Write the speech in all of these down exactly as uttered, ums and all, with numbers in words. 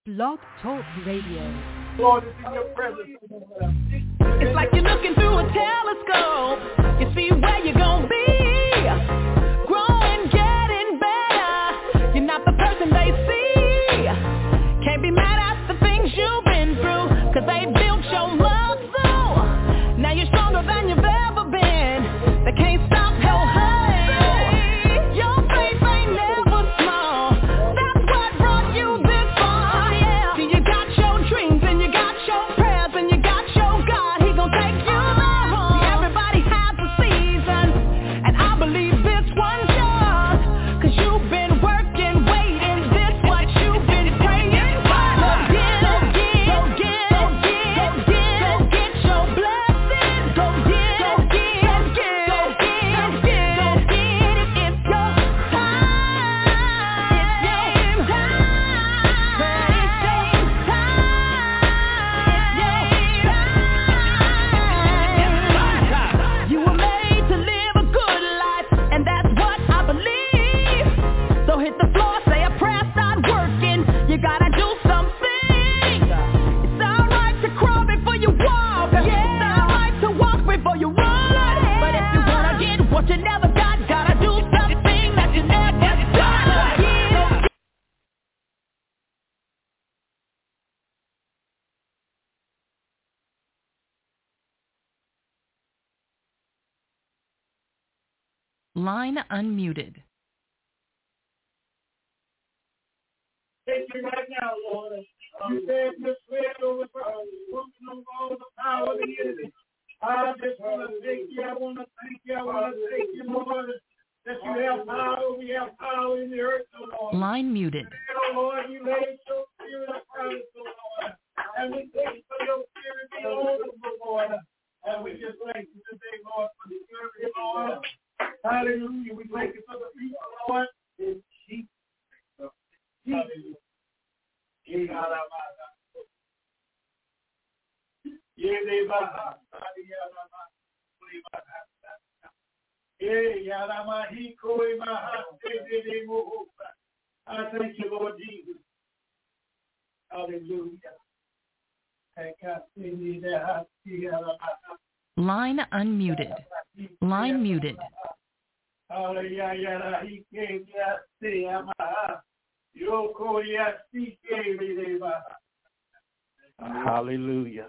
Blog Talk Radio. Lord, it's in your presence. It's like you're looking through a telescope. You see where you're gonna be. Growing, getting better. You're not the person they see. Can't be mad at the things you've been through, cause they built your muscle. Now you're stronger than you've ever been. They can't stop your hustle. Your faith ain't never small. That's what brought you this far. Yeah. See, you got your dreams and you got your prayers and you got your God. He gon' take you there. See, everybody has a season, and I believe this one's yours. Cause you've been working, waiting. This what you've been praying for. Go get, go get, go get, go get, go get your blessing. Go get, go get, go get, go get, go get, go get it. It's your time. It's your time. It's your time. It's your time. You were made to live a good life, and that's what I believe. So hit the floor, say a prayer, start working. You gotta do something. It's alright to crawl before you walk. It's alright to walk before you run. But if you wanna get what you never got, gotta do something that you never done. Line unmuted. Thank you right now, Lord. You said this spread over working on all the power of the enemy. I just want to thank you. I want to thank you. I want to thank you, Lord, that you have power. We have power in the earth, oh Lord. Line muted. Oh Lord, you laid your spirit upon us, oh Lord. And we thank you for your spirit being over us, Lord. And we just thank you today, Lord, for the spirit, Lord. Hallelujah. We thank you for the people, Lord. In Jesus. Hallelujah. I thank you, Lord Jesus. Hallelujah. Line unmuted. Line muted. Hallelujah.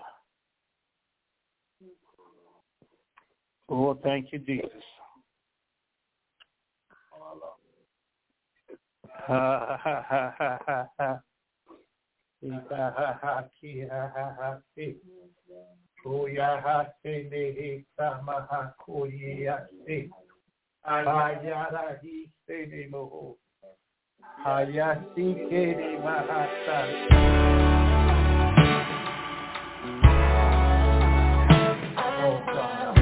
Oh, thank you, Jesus. Ha ha ha ha ha ha. Ha ha ha ha ha. Koya ha se ne sama ha koya se. Ayara hi se ne mo. Hayasi ke ne mahasa. Oh God.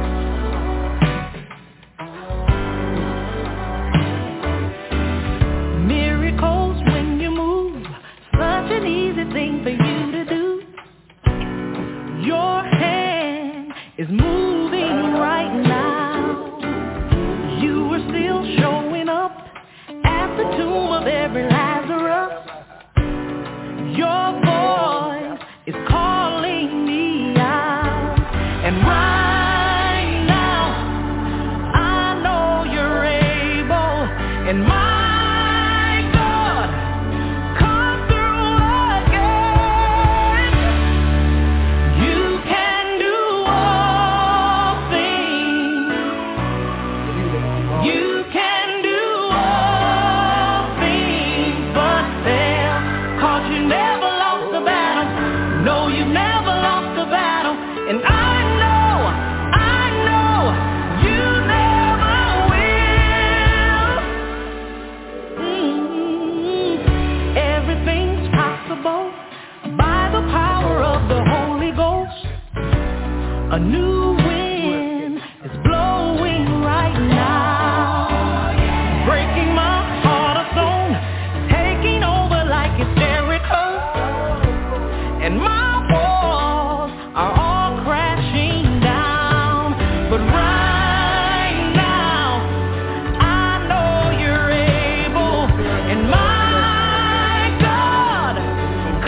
Miracles when you move, such an easy thing for you to do. Your hand is moving right now. You are still showing up at the tomb of every Lazarus. Your voice is calling me out. And right now, I know you're able. And my a new wind is blowing right now, breaking my heart of stone, taking over like it's Jericho, and my walls are all crashing down. But right now, I know you're able, and my God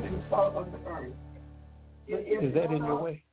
and the salt of the earth. Is that in your way?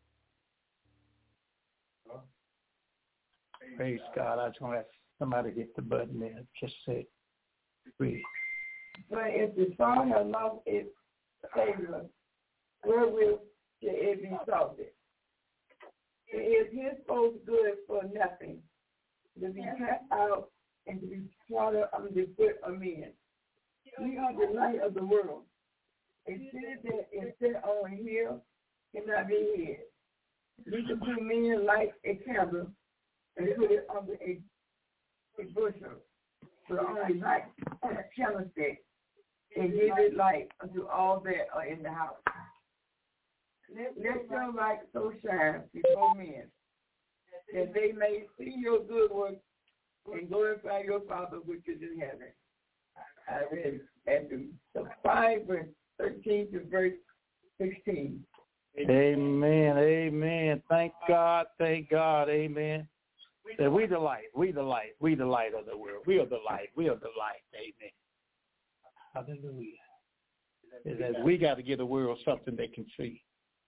Praise God. I just want to ask somebody to hit the button there. Just say, read. But if the salt has lost its savor, wherewith shall it be salted? It is henceforth good for nothing, to be cast out and to be trodden under the foot of men. We are the light of the world. A city that is set on a hill cannot be hid. We can put men like a candle and put it under a, a bushel, but only light on a candlestick, and give it light unto all that are in the house. Let, let your light so shine before men, that they may see your good works and glorify your Father which is in heaven. I read Matthew five, verse thirteen to verse sixteen. Amen, amen. Thank God, thank God, amen. That we the light, we the light, we the light of the world. We are the light, we are the light, amen. Hallelujah. Is that we got to give the world something they can see.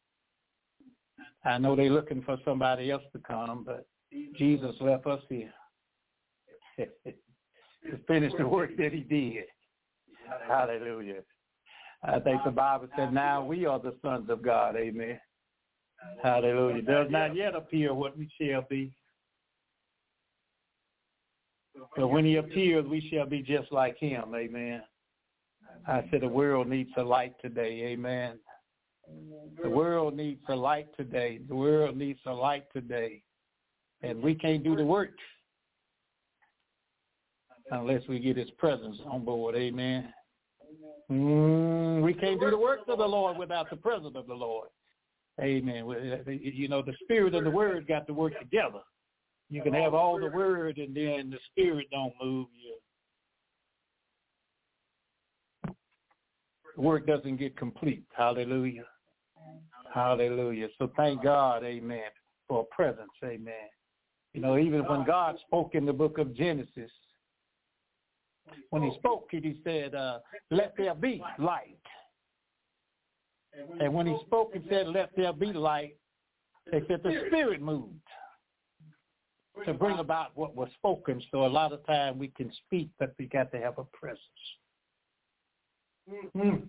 I know they're looking for somebody else to come, but Jesus left us here to finish the work that he did. Hallelujah. I think the Bible said now we are the sons of God. Amen. Hallelujah. Does not yet appear what we shall be. But when he appears, we shall be just like him. Amen. I said the world needs a light today. Amen. The world needs a light today. The world needs a light today. And we can't do the work unless we get his presence on board. Amen. Mm, we can't do the works of the Lord without the presence of the Lord. Amen. You know, the spirit and the word got to work together. You can have all the word and then the spirit don't move you. The work doesn't get complete. Hallelujah. Hallelujah. So thank God, amen, for a presence. Amen. You know, even when God spoke in the book of Genesis, when he spoke, he said, uh, let there be light. And when he spoke and said, let there be light, they said the Spirit moved to bring about what was spoken. So a lot of time we can speak, but we got to have a presence. Mm.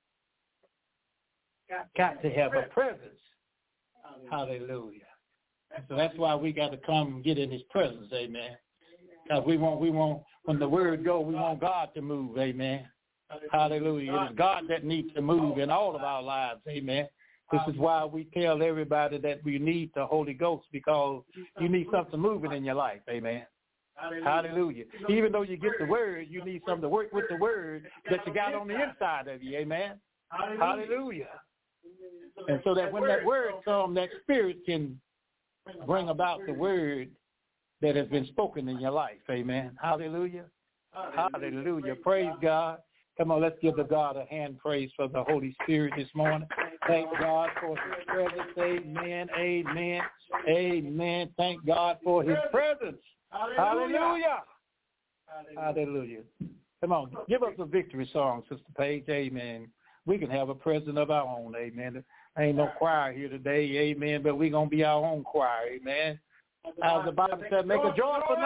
Got to have a presence. Hallelujah. So that's why we got to come and get in his presence, amen. Because we want, we want, when the word go, we want God to move, amen. Hallelujah. It is God that needs to move in all of our lives, amen. This is why we tell everybody that we need the Holy Ghost, because you need something moving in your life, amen. Hallelujah. Even though you get the word, you need something to work with the word that you got on the inside of you, amen. Hallelujah. And so that when that word comes, that spirit can bring about the word that has been spoken in your life, amen. Hallelujah. Hallelujah. Praise God. Come on, let's give the God a hand praise for the Holy Spirit this morning. Thank God for his presence. Amen. Amen. Amen. Thank God for his presence. Hallelujah. Hallelujah. Come on, give us a victory song, Sister Paige. Amen. We can have a presence of our own. Amen. There ain't no choir here today. Amen. But we're going to be our own choir. Amen. As the Bible said, make a joyful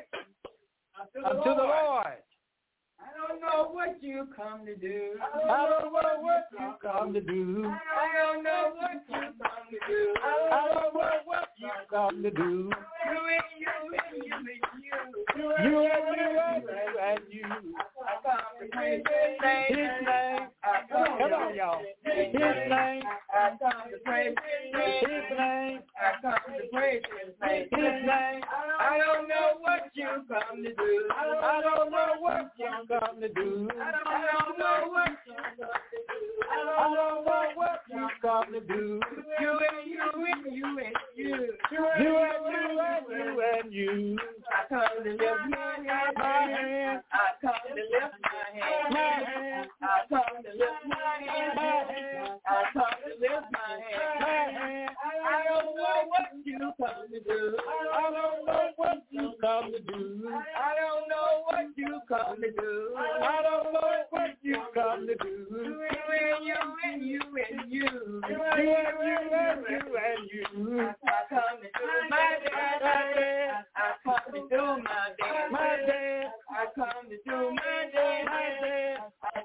noise unto the Lord. I don't know what you come to do. I don't know what you come to do. I don't know what you come to do. I don't know what you come to do. You and you and you and you. You and you and you and you. I come to praise his name. His name. Come on, y'all. His name. I come to praise his name. His name. I come to praise his name. His name. I don't know what you come to do. I don't know what you come to do. I don't know what you come to do. I don't know what you come to do. You and you and you and you. You and you and you and you. I come to lift my hand. My hand. I come to lift my hand. My hand. I come to lift my hand. My hand. I come to lift my hand. My hand. I don't know what you come to do. I don't know what you come to do. I don't know what you come to do. I don't know what you come to do. You and you and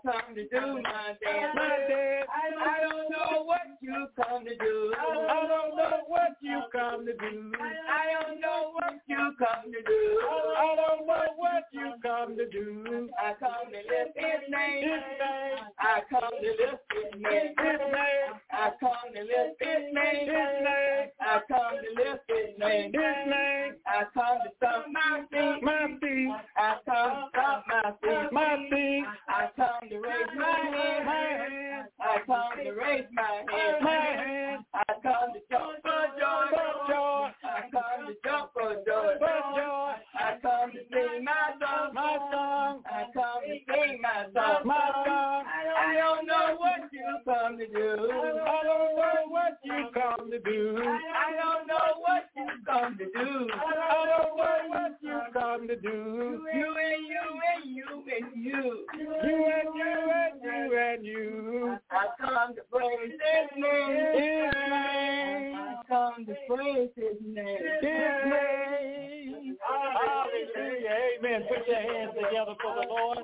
come to do, my dad. My dad. I don't know what you come to do. I don't know what you come to do. I don't know what you come to do. I don't know what you come to do. I come to lift his name. His name. I come to lift his name. His name. I come to lift his name. His name. I come to lift his name. His name. I come to stop my feet. My feet. I come to stop my feet. My feet. I come to raise my hand. My hand. I come to raise my hand. My hand. I come to jump for joy. For joy. I come to jump for joy. For joy. I come to sing my song. My song. I come to sing my song. My song. I don't know what you come to do. I don't know what you come to do. I don't know what you come to do. I don't know what you come to do. You and you and you and you. You and you and you and you. I come to praise his name. His name. I come to praise his name. His name. Hallelujah. Amen. Put your hands together for the Lord.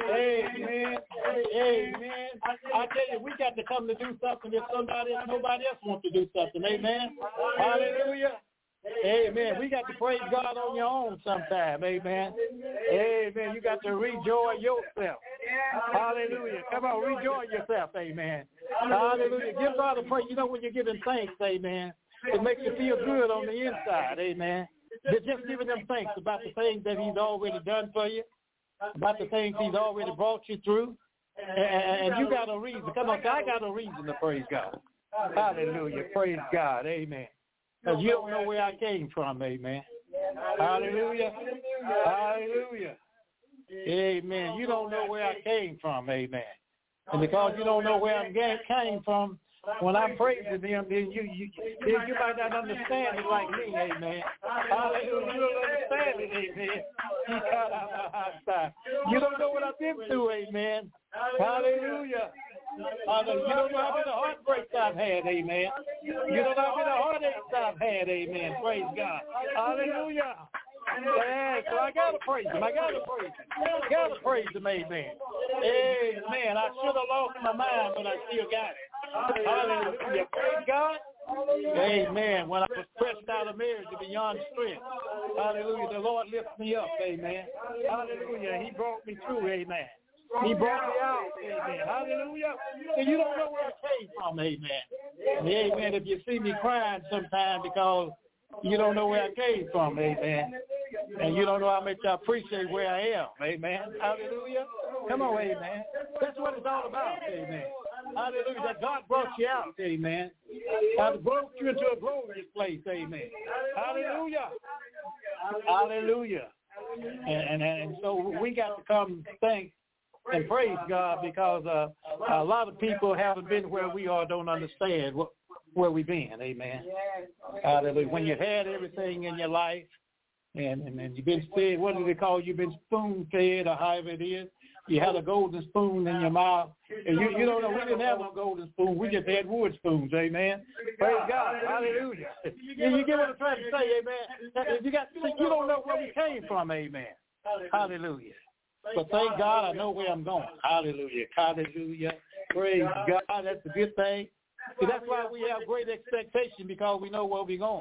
Amen. Amen. I tell you, we got to come to do something if somebody else, nobody else wants to do something. Amen. Hallelujah. Amen. We got to praise God on your own sometime. Amen. Amen. You got to rejoice yourself. Hallelujah. Come on, rejoice yourself. Amen. Hallelujah. Give God a praise. You know when you're giving thanks, amen, it makes you feel good on the inside. Amen. Just giving them thanks about the things that he's already done for you, about the things he's already brought you through. And, and you got a reason. Come on, I got a reason to praise God. Hallelujah. Praise God. Amen. Because you don't know where I came from. Amen. Hallelujah. Hallelujah. Amen. You don't know where I came from. Amen. And because you don't know where I came from, when I'm praising him, then you, you, then you might not understand it like me. Amen. Hallelujah. You don't understand it. Amen. You don't know what I've been through. Amen. Hallelujah. Hallelujah. You don't know how many heartbreaks I've had, amen. You don't know how many heartaches I've had, amen. Praise God. Hallelujah. Yeah, so I gotta praise him. I gotta praise him. I gotta praise him, amen. Amen. I should have lost my mind, but I still got it. Hallelujah. Praise God. Amen. When I was pressed out of marriage to beyond strength. Hallelujah. The Lord lifted me up, amen. Hallelujah. He brought me through, amen. He brought me out, amen. Hallelujah. And you don't know where I came from, amen. Amen. If you see me crying sometime because you don't know where I came from, amen. And you don't know how much I appreciate where I am, amen. Hallelujah. Come on, amen. That's what it's all about, amen. Hallelujah. That God brought you out, amen. God brought you into a glorious place, amen. Hallelujah. Hallelujah. And, and, and so we got to come thank and praise God because uh, a lot of people haven't been where we are, don't understand what, where we've been. Amen. Hallelujah. When you had everything in your life and, and, and you've been fed, what do they call you? You've been spoon-fed or however it is. You had a golden spoon in your mouth. And you, you don't know, we didn't have no golden spoon. We just had wood spoons. Amen. Praise God. Hallelujah. You, you get what I'm trying to say, amen? You, got, you don't know where we came from, amen. Hallelujah. But thank God I know where I'm going. Hallelujah. Hallelujah. Praise God. That's a good thing. See, that's why we have great expectation because we know where we're going.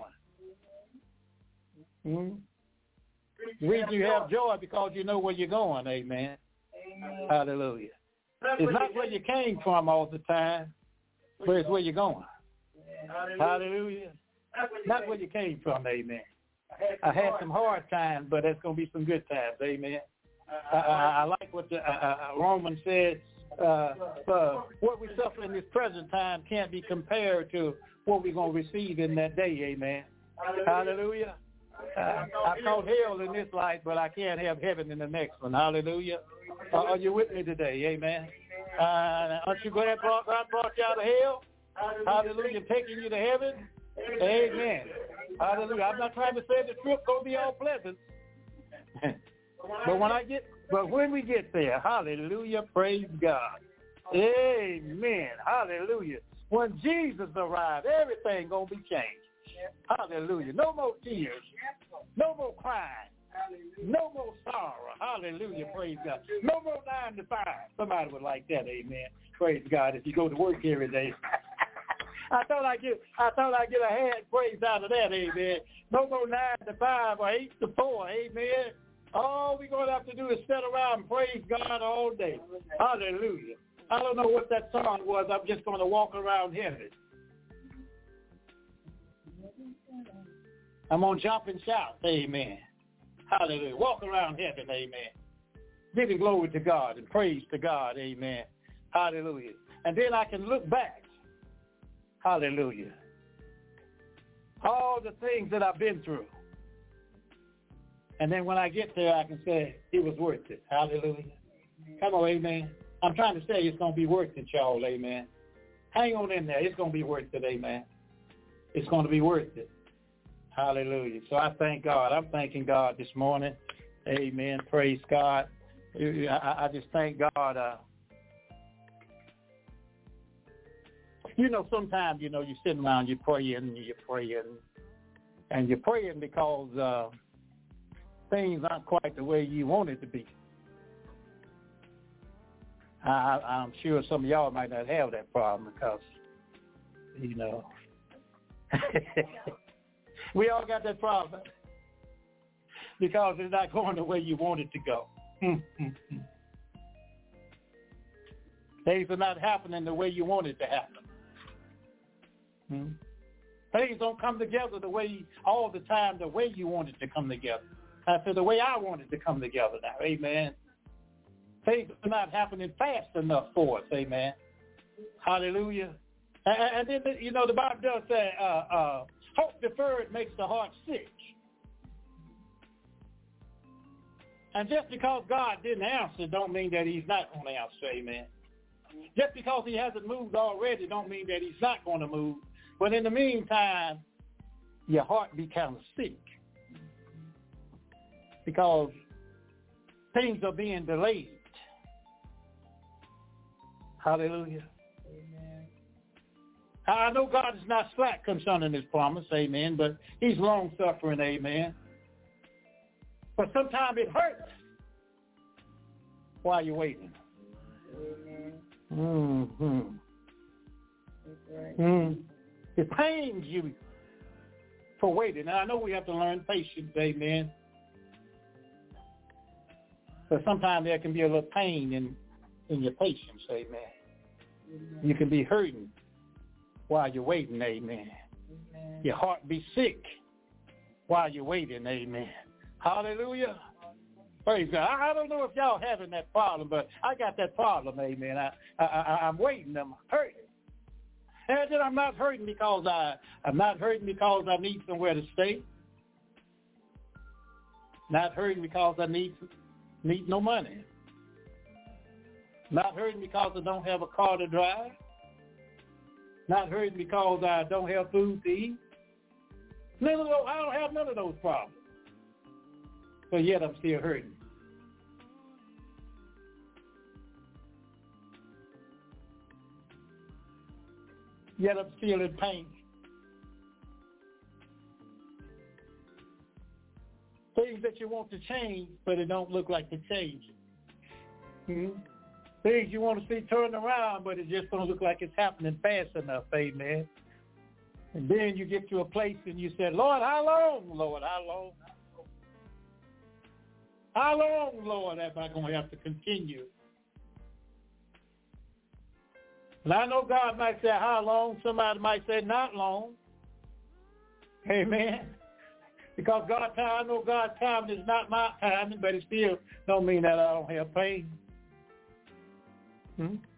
Hmm? The reason you have joy because you know where you're going. Amen. Amen. Hallelujah. It's not where you came from all the time, but it's where you're going. Hallelujah. Not where you came from. Amen. I had some hard times, but there's going to be some good times. Amen. I, I, I like what the uh, uh, Roman said. Uh, uh, what we suffer in this present time can't be compared to what we're going to receive in that day. Amen. Hallelujah. Uh, I caught hell in this life, but I can't have heaven in the next one. Hallelujah. Uh, are you with me today? Amen. Uh, aren't you glad God brought you out of hell? Hallelujah. Taking you to heaven. Amen. Hallelujah. I'm not trying to say the trip going to be all pleasant. But when I get, but when we get there, hallelujah, praise God. Amen. Hallelujah. When Jesus arrives, everything gonna be changed. Hallelujah. No more tears. No more crying. No more sorrow. Hallelujah. Praise God. No more nine to five. Somebody would like that. Amen. Praise God. If you go to work every day. I thought I get I thought I get a hand praise out of that. Amen. No more nine to five or eight to four. Amen. All we're going to have to do is sit around and praise God all day. Hallelujah. I don't know what that song was. I'm just going to walk around heaven. I'm going to jump and shout. Amen. Hallelujah. Walk around heaven. Amen. Giving glory to God and praise to God. Amen. Hallelujah. And then I can look back. Hallelujah. All the things that I've been through. And then when I get there, I can say it was worth it. Hallelujah. Come on, amen. I'm trying to say it's going to be worth it, y'all, amen. Hang on in there. It's going to be worth it, amen. It's going to be worth it. Hallelujah. So I thank God. I'm thanking God this morning. Amen. Praise God. I, I just thank God. Uh, you know, sometimes, you know, you're sitting around, you're praying, you're praying, and you're praying because uh, things aren't quite the way you want it to be. I, I'm sure some of y'all might not have that problem because, you know, we all got that problem because it's not going the way you want it to go. Things are not happening the way you want it to happen. Hmm? Things don't come together the way, all the time, the way you want it to come together. I said the way I want it to come together now, amen. Things are not happening fast enough for us, amen. Hallelujah. And, and then, you know, the Bible does say, uh, uh, hope deferred makes the heart sick. And just because God didn't answer don't mean that he's not going to answer, amen. Just because he hasn't moved already don't mean that he's not going to move. But in the meantime, your heart be kind of sick because things are being delayed. Hallelujah. Amen. I know God is not slack concerning his promise, amen, but he's long-suffering, amen. But sometimes it hurts while you're waiting. Amen. Mm-hmm. That's right. Mm. It pains you for waiting. And I know we have to learn patience, amen. But sometimes there can be a little pain in, in your patience, amen. Amen. You can be hurting while you're waiting, amen. Amen. Your heart be sick while you're waiting, amen. Hallelujah. Praise God. I, I don't know if y'all having that problem, but I got that problem, amen. I, I, I, I'm waiting. I'm hurting. And then I'm not hurting because I, I'm not hurting because I need somewhere to stay. Not hurting because I need, need no money. Not hurting because I don't have a car to drive. Not hurting because I don't have food to eat. None of those, I don't have none of those problems. But yet I'm still hurting. Yet I'm still in pain. Things that you want to change, but it don't look like they're changing. Mm-hmm. Things you want to see turn around, but it just don't look like it's happening fast enough, amen. And then you get to a place and you say, Lord, how long, Lord, how long? How long, Lord, am I going to have to continue? And I know God might say, how long? Somebody might say, not long. Amen. Because God's time, I know God's time is not my time, but it still don't mean that I don't have pain. Hmm?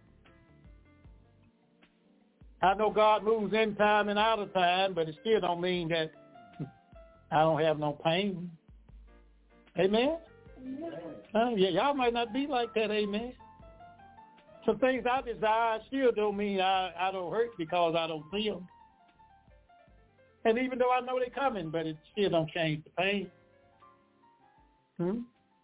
I know God moves in time and out of time, but it still don't mean that I don't have no pain. Amen? Uh, yeah, y'all might not be like that, amen. Some things I desire still don't mean I, I don't hurt because I don't see them. And even though I know they're coming, but it still don't change the pain. Hmm?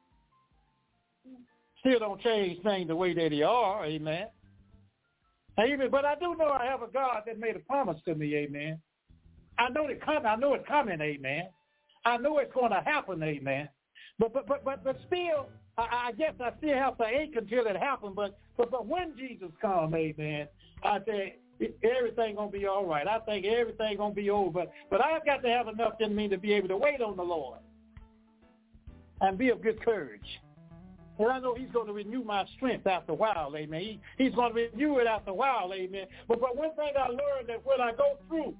Still don't change things the way that they are, amen. And even, but I do know I have a God that made a promise to me, amen. I know it coming. I know it's coming, amen. I know it's going to happen, amen. But but but but, but still, I, I guess I still have to ache until it happens. But but but when Jesus comes, amen, I say everything gonna be all right. I think everything gonna be over. But but I've got to have enough in me to be able to wait on the Lord and be of good courage. And I know he's going to renew my strength after a while, amen. He, he's going to renew it after a while, amen. But, but one thing I learned that when I go through,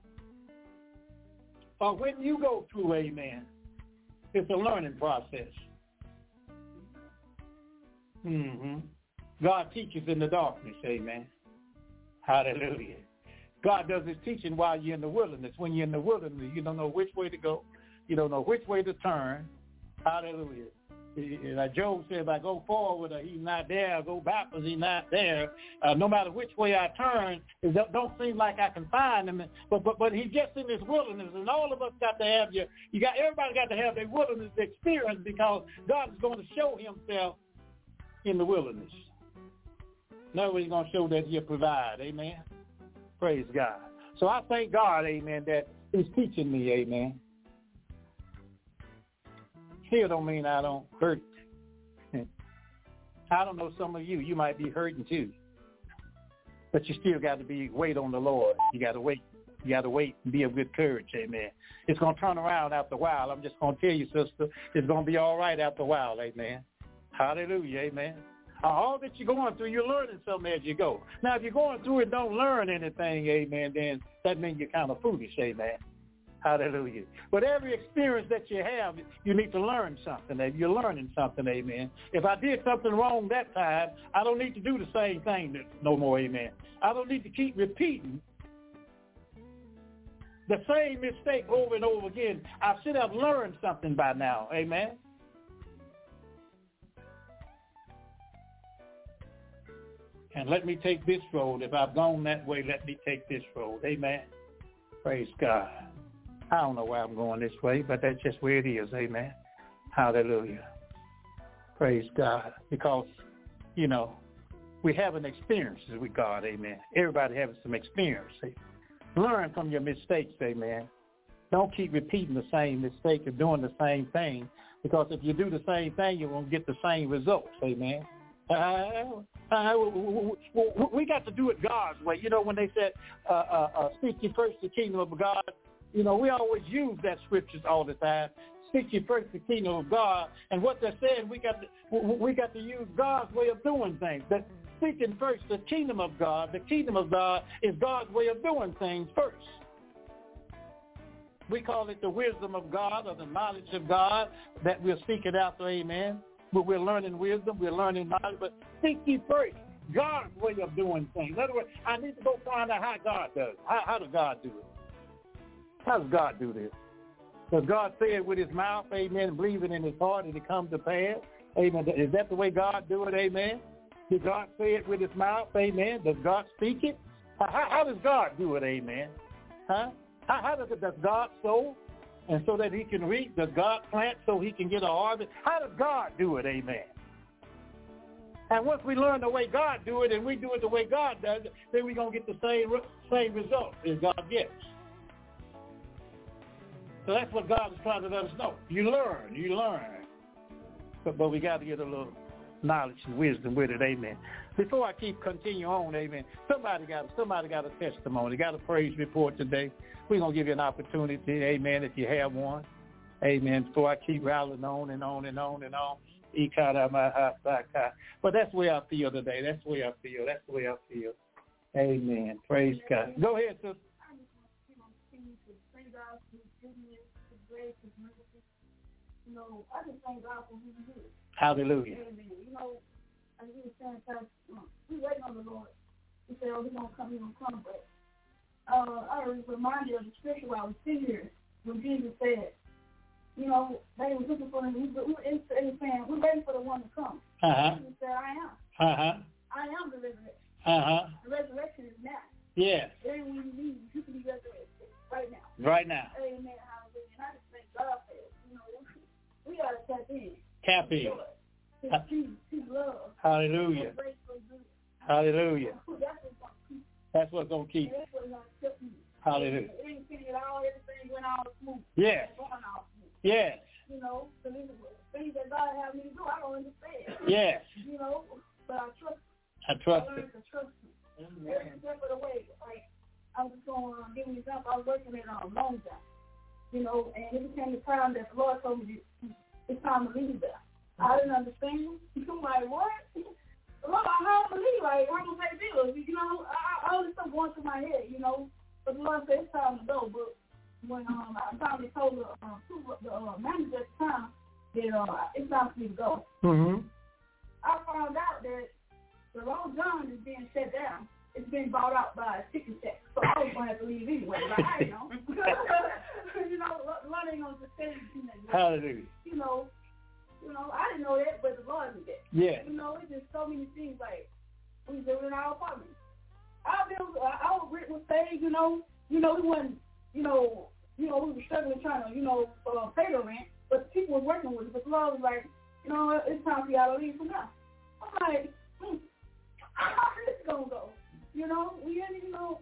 or when you go through, amen, it's a learning process. Mm-hmm. God teaches in the darkness, amen. Hallelujah. God does his teaching while you're in the wilderness. When you're in the wilderness, you don't know which way to go. You don't know which way to turn. Hallelujah. Like Job said, if I go forward, or he's not there. Go backwards, he's not there. Uh, no matter which way I turn, it don't seem like I can find him. But but but he's just in this wilderness, and all of us got to have your. You got everybody got to have their wilderness experience because God is going to show Himself in the wilderness. No, He's going to show that He'll provide. Amen. Praise God. So I thank God, amen, that He's teaching me, amen. Still don't mean I don't hurt. I don't know, some of you, you might be hurting too. But you still got to be wait on the Lord. You got to wait. You got to wait and be of good courage, amen. It's going to turn around after a while. I'm just going to tell you, sister, it's going to be all right after a while, amen. Hallelujah, amen. All that you're going through, you're learning something as you go. Now, if you're going through and don't learn anything, amen, then that means you're kind of foolish, amen. Hallelujah. But every experience that you have, you need to learn something. You're learning something, amen. If I did something wrong that time, I don't need to do the same thing no more, amen. I don't need to keep repeating the same mistake over and over again. I should have learned something by now, amen. And let me take this road. If I've gone that way, let me take this road, amen. Praise God. I don't know why I'm going this way, but that's just where it is, amen. Hallelujah. Praise God. Because, you know, we have an experience with God, amen. Everybody having some experience. Learn from your mistakes, amen. Don't keep repeating the same mistake or doing the same thing, because if you do the same thing, you won't get the same results, amen. Uh, uh, we got to do it God's way. You know, when they said, uh, uh, uh, seek ye first the kingdom of God, you know, we always use that scriptures all the time. Seek ye first the kingdom of God, and what they're saying, we got to we got to use God's way of doing things. That seeking first the kingdom of God, the kingdom of God is God's way of doing things first. We call it the wisdom of God or the knowledge of God that we're seeking after, amen. But we're learning wisdom, we're learning knowledge, but seek ye first God's way of doing things. In other words, I need to go find out how God does it. How, how does God do it? How does God do this? Does God say it with his mouth, amen, and believe it in his heart and it comes to pass? Amen. Is that the way God do it, amen? Did God say it with his mouth, amen? Does God speak it? How, how does God do it, amen? Huh? How, how does, it, does God sow and so that he can reap? Does God plant so he can get a harvest? How does God do it, amen? And once we learn the way God do it and we do it the way God does it, then we're going to get the same same result as God gets. So that's what God is trying to let us know. You learn, you learn. But, but we got to get a little knowledge and wisdom with it, amen. Before I keep continue on, amen, somebody got somebody got a testimony, got a praise report today. We're going to give you an opportunity, amen, if you have one. Amen. Before I keep rattling on and on and on and on. But that's the way I feel today. That's the way I feel. That's the way I feel. Amen. Praise God. Go ahead, sister. You know, I just thank God for who he is. Hallelujah. Amen. You know, as we were saying, we waiting on the Lord. We say, oh, he's going to come, he's going to come. But uh, I was reminded of the scripture while I was sitting here when Jesus said, you know, they were looking for him. We were, we were saying, we're waiting for the one to come. Uh-huh. He said, I am. Uh-huh. I am the resurrection. Uh-huh. The resurrection is now. Yes. Everyone you need, you can be resurrected right now. Right now. Amen. Hallelujah. And I just thank God for it. You know, we got to tap in. Tap in. His peace, his love. Hallelujah. His grace for good. Hallelujah. That's what's going to keep. That's what's going to keep. That's what's going to keep you. Hallelujah. Anything at all, everything went all smooth. Yes. Going all smooth. Yes. You know, things that God have me to do. I don't understand. Yes. You know, but I trust him. I trust I him. learned to trust him. Every step of the way. Like, I was going to give you an example. I was working at um, Long John, you know, and it became the time that the Lord told me it's time to leave there. I didn't understand. I'm like, what? Lord, how to leave? Like, I'm going to pay bills. You know, I, all this stuff going through my head, you know. But the Lord said it's time to go. But when um, I finally told the, uh, the uh, manager at the time that uh, it's time for me to go, Mm-hmm. I found out that the Long John is being shut down. It's been bought out by a chicken shack. So I was going to have to leave anyway. Like, I know. You know, Lord ain't going to sustain you. Hallelujah. You know, you know, I didn't know that, but the Lord knew that. Yeah. You know, it's just so many things. Like, we was living in our apartment. Our bills, our rent was paid, you know. You know, we wasn't, you know, you know, we were struggling trying to, you know, uh, pay the rent. But the people was working with us. But the Lord was like, you know, it's time for y'all to leave from now. I'm like, hmm, how is this going to go? You know, we ended, you know,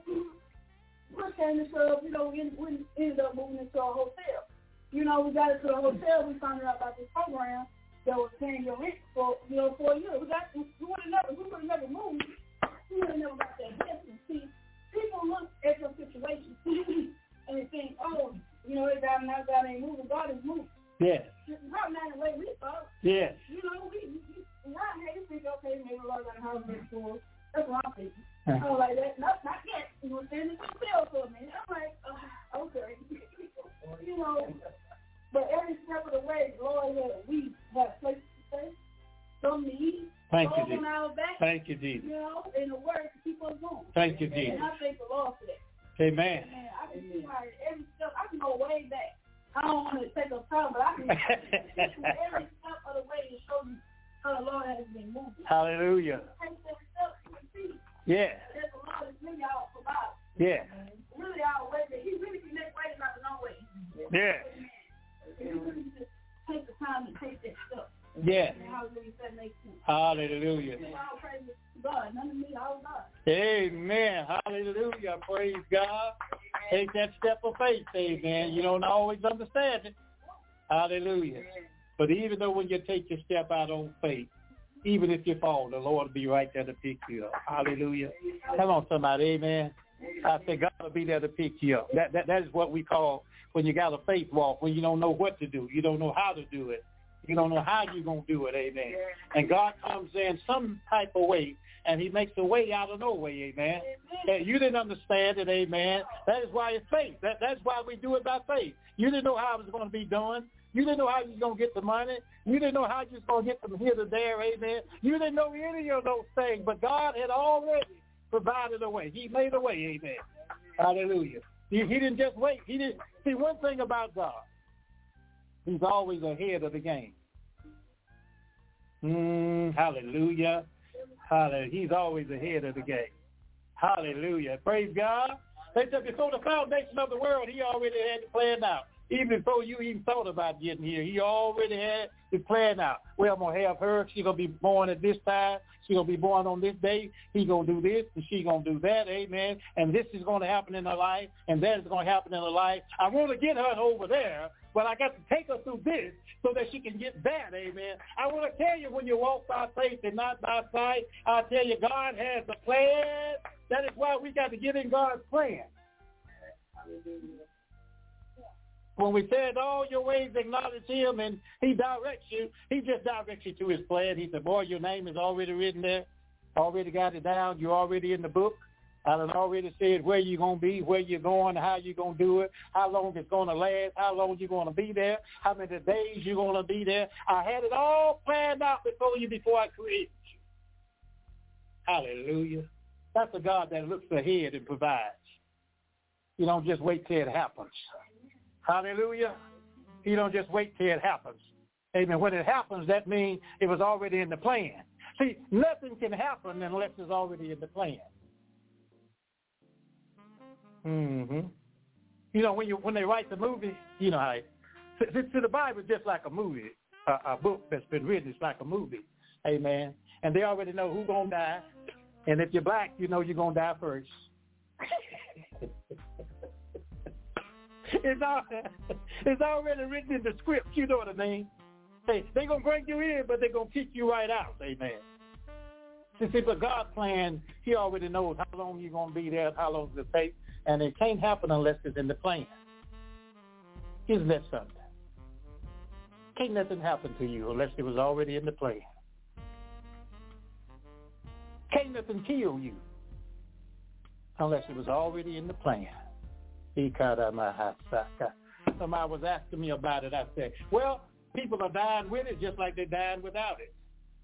push came to shove, you know, we ended, we ended up moving into a hotel. You know, we got into the hotel, we found out about this program that was paying your rent for, you know, for a year. We got, we would have never, we would have never moved. We would have never got that blessing. See, people look at your situation and they think, oh, you know, they got now God ain't moving, God is moving. Yes. Probably not the way we thought. Yes. You know, we, we, we not hate to think, okay, maybe the Lord got a house next door. That's what I'm thinking. Uh-huh. I was like, that, not, not yet. You know, standing still for a minute. I'm like, uh, okay. You know, but every step of the way, the Lord had, we had places to stay, some need, Thank you, on Jesus. our back, Thank you, Jesus. you know, and the word to keep us going. Thank you, Jesus. And I thank the Lord for that. Amen. Man, I can see how every step, I can go way back. I don't want to take up time, but I can every step of the way to show you how the Lord has been moving. Hallelujah. Take that step to see. Yeah. That the Lord is really our provider. Yeah. Really our way. He really can make ways out of no way. Yeah. You really just take the time to take that step. Yeah. And how really that makes sense. Hallelujah. All praise to God. None of me, all God. Amen. Hallelujah. Praise God. Take that step of faith, amen. You don't always understand it. Hallelujah. But even though when you take your step out on faith, even if you fall, the Lord will be right there to pick you up. Hallelujah. Come on, somebody, amen. I say God will be there to pick you up. That, that, that is what we call when you got a faith walk, when you don't know what to do. You don't know how to do it. You don't know how you're going to do it, amen. And God comes in some type of way, and he makes a way out of no way, amen. And you didn't understand it, amen. That is why it's faith. That, that's why we do it by faith. You didn't know how it was going to be done. You didn't know how you was going to get the money. You didn't know how you was going to get from here to there, amen. You didn't know any of those things, but God had already provided a way. He made a way, amen. Hallelujah. He, he didn't just wait. He didn't. See, one thing about God, he's always ahead of the game. Mm, hallelujah. Hallelujah. He's always ahead of the game. Hallelujah. Praise God. They said before the foundation of the world, he already had it planned out. Even before you even thought about getting here, he already had it planned out. Well, I'm going to have her. She's going to be born at this time. She's going to be born on this day. He's going to do this, and she's going to do that. Amen. And this is going to happen in her life, and that is going to happen in her life. I want to get her over there, but I got to take her through this so that she can get that. Amen. I want to tell you, when you walk by faith and not by sight, I tell you, God has a plan. That is why we got to get in God's plan. When we said all your ways acknowledge him and he directs you, he just directs you to his plan. He said, boy, your name is already written there. Already got it down. You're already in the book. I done already said where you're going to be, where you're going, how you're going to do it, how long it's going to last, how long you're going to be there, how many days you're going to be there. I had it all planned out before you before I created you. Hallelujah. That's a God that looks ahead and provides. You don't just wait till it happens. Hallelujah. You don't just wait till it happens. Amen. When it happens, that means it was already in the plan. See, nothing can happen unless it's already in the plan. Mm-hmm. You know, when you when they write the movie, you know how it, see, see, the Bible is just like a movie, a, a book that's been written. It's like a movie. Amen. And they already know who's going to die. And if you're black, you know you're going to die first. It's, all, it's already written in the script, you know what I mean? They, they're going to bring you in, but they're going to kick you right out. Amen. See, see, but God's plan, he already knows how long you're going to be there, how long it'll take, and it can't happen unless it's in the plan. Isn't that something? Can't nothing happen to you unless it was already in the plan. Can't nothing kill you unless it was already in the plan. Somebody was asking me about it. I said, well, people are dying with it just like they're dying without it.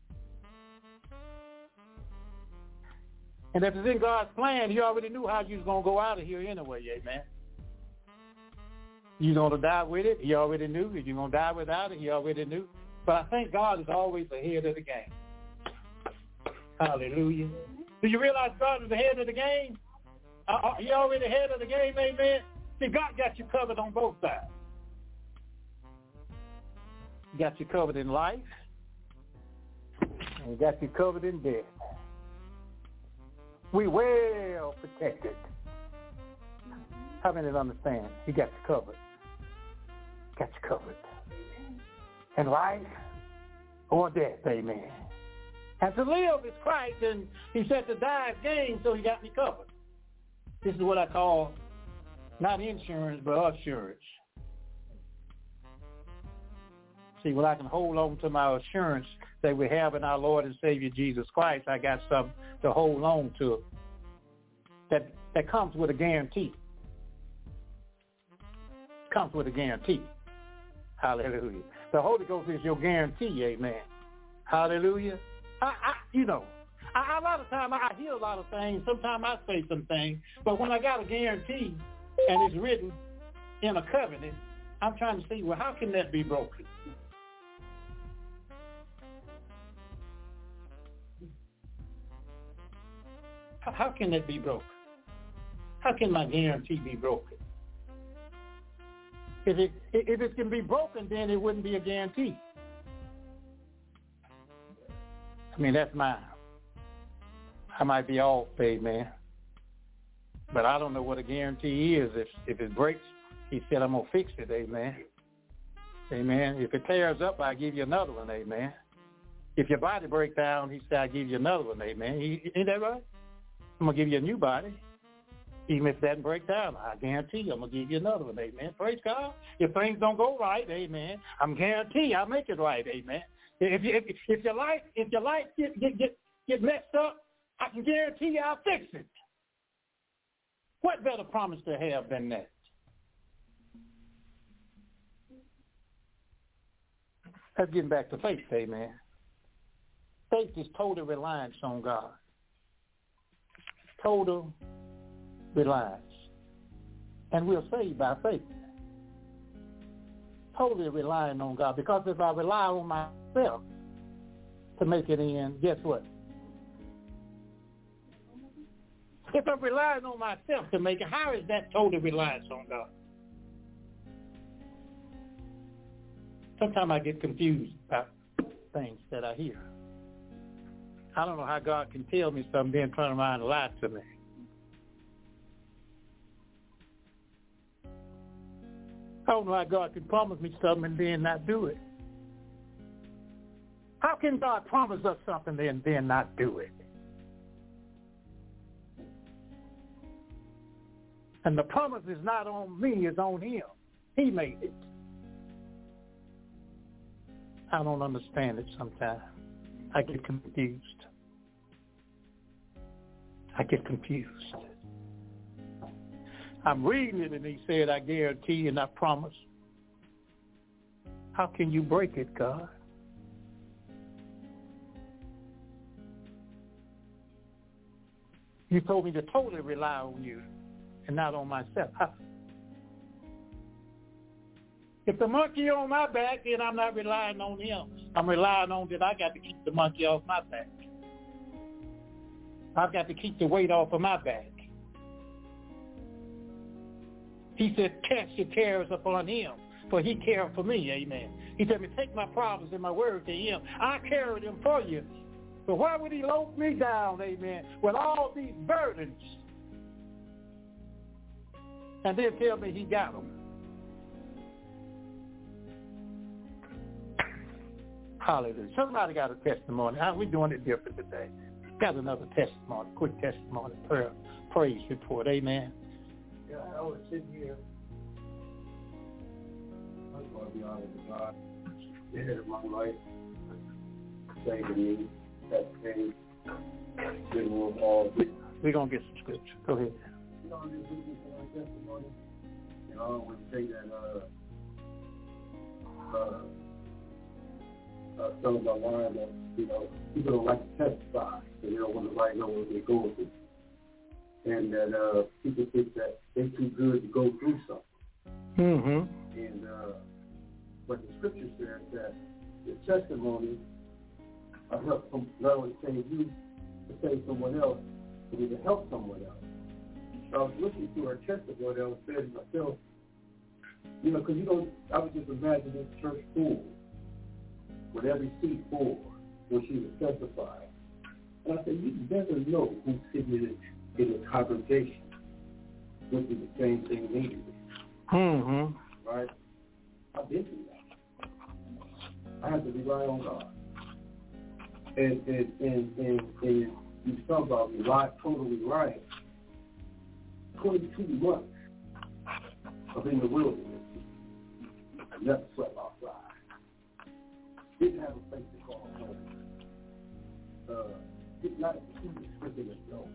And if it's in God's plan, he already knew how you was going to go out of here anyway, amen. You're going to die with it, he already knew. If you're going to die without it, he already knew. But I think God is always ahead of the game. Hallelujah. Do you realize God is ahead of the game? Uh, he already ahead of the game, amen. See, God got you covered on both sides. He got you covered in life, and he got you covered in death. We well protected. How many understand? He got you covered. Got you covered. In life or death, amen. And to live is Christ, and he said to die is gain, so he got me covered. This is what I call not insurance, but assurance. See, when I can hold on to my assurance that we have in our Lord and Savior Jesus Christ, I got something to hold on to that that comes with a guarantee. Comes with a guarantee. Hallelujah. The Holy Ghost is your guarantee, amen. Hallelujah. I, I you know, I, a lot of times I hear a lot of things. Sometimes I say some things. But when I got a guarantee and it's written in a covenant, I'm trying to see, well, how can that be broken? How, how can that be broken? How can my guarantee be broken? If it, if it can be broken, then it wouldn't be a guarantee. I mean, that's mine. I might be off, amen. But I don't know what a guarantee is. If if it breaks, he said, I'm going to fix it, amen. Amen. If it tears up, I'll give you another one, amen. If your body breaks down, he said, I'll give you another one, amen. Ain't that right? I'm going to give you a new body. Even if it doesn't break down, I guarantee you I'm going to give you another one, amen. Praise God. If things don't go right, amen, I'm guarantee I'll make it right, amen. If, you, if, if your life if your life get, get, get, get messed up, I can guarantee you I'll fix it. What better promise to have than that? Let's get back to faith, amen. Faith is total reliance on God. Total reliance. And we're saved by faith. Totally relying on God. Because if I rely on myself to make it in, guess what? If I'm relying on myself to make it, how is that total reliance on God? Sometimes I get confused about things that I hear. I don't know how God can tell me something, then turn around and lie to me. I don't know how God can promise me something and then not do it. How can God promise us something and then not do it? And the promise is not on me, it's on him. He made it. I don't understand it sometimes. I get confused. I get confused. I'm reading it and he said, I guarantee and I promise. How can you break it, God? You told me to totally rely on you and not on myself. How? If the monkey on my back, then I'm not relying on him. I'm relying on that I got to keep the monkey off my back. I've got to keep the weight off of my back. He said, cast your cares upon him, for he cared for me, amen. He said, me take my problems and my worries to him. I carried them for you. So why would he load me down, amen, with all these burdens? And then tell me he got them. Hallelujah. Somebody got a testimony. How we doing it different today? Got another testimony, quick testimony, prayer, praise report. Amen. Yeah, I was sitting here. I just want to be honest with God. The head of my life, saving me, that thing, didn't move all. We're going to get some scripture. Go ahead. You know, this week is my testimony. You know, I always say that, uh, uh, uh, some of my line that, you know, people don't like to testify, so they don't want to write know what they're going through. And that uh, people think that they're too good to go through something. Mm-hmm. And uh, but the scripture says that the testimony will help from not only save you, to save someone else, but to help someone else. So I was looking through her testimony, I was saying to myself, you know, because you don't, I was just imagining this church full, with every seat full, when she was testifying. And I said, you never know who's sitting in it. In a congregation, which is the same thing we do. Mm-hmm. Right? I've been through that. I have to rely on God. And and and and, and you talk about rely, totally relying. Twenty-two months of in the wilderness. I never slept outside. Didn't have a place to call home. Uh, did not see the script in itself.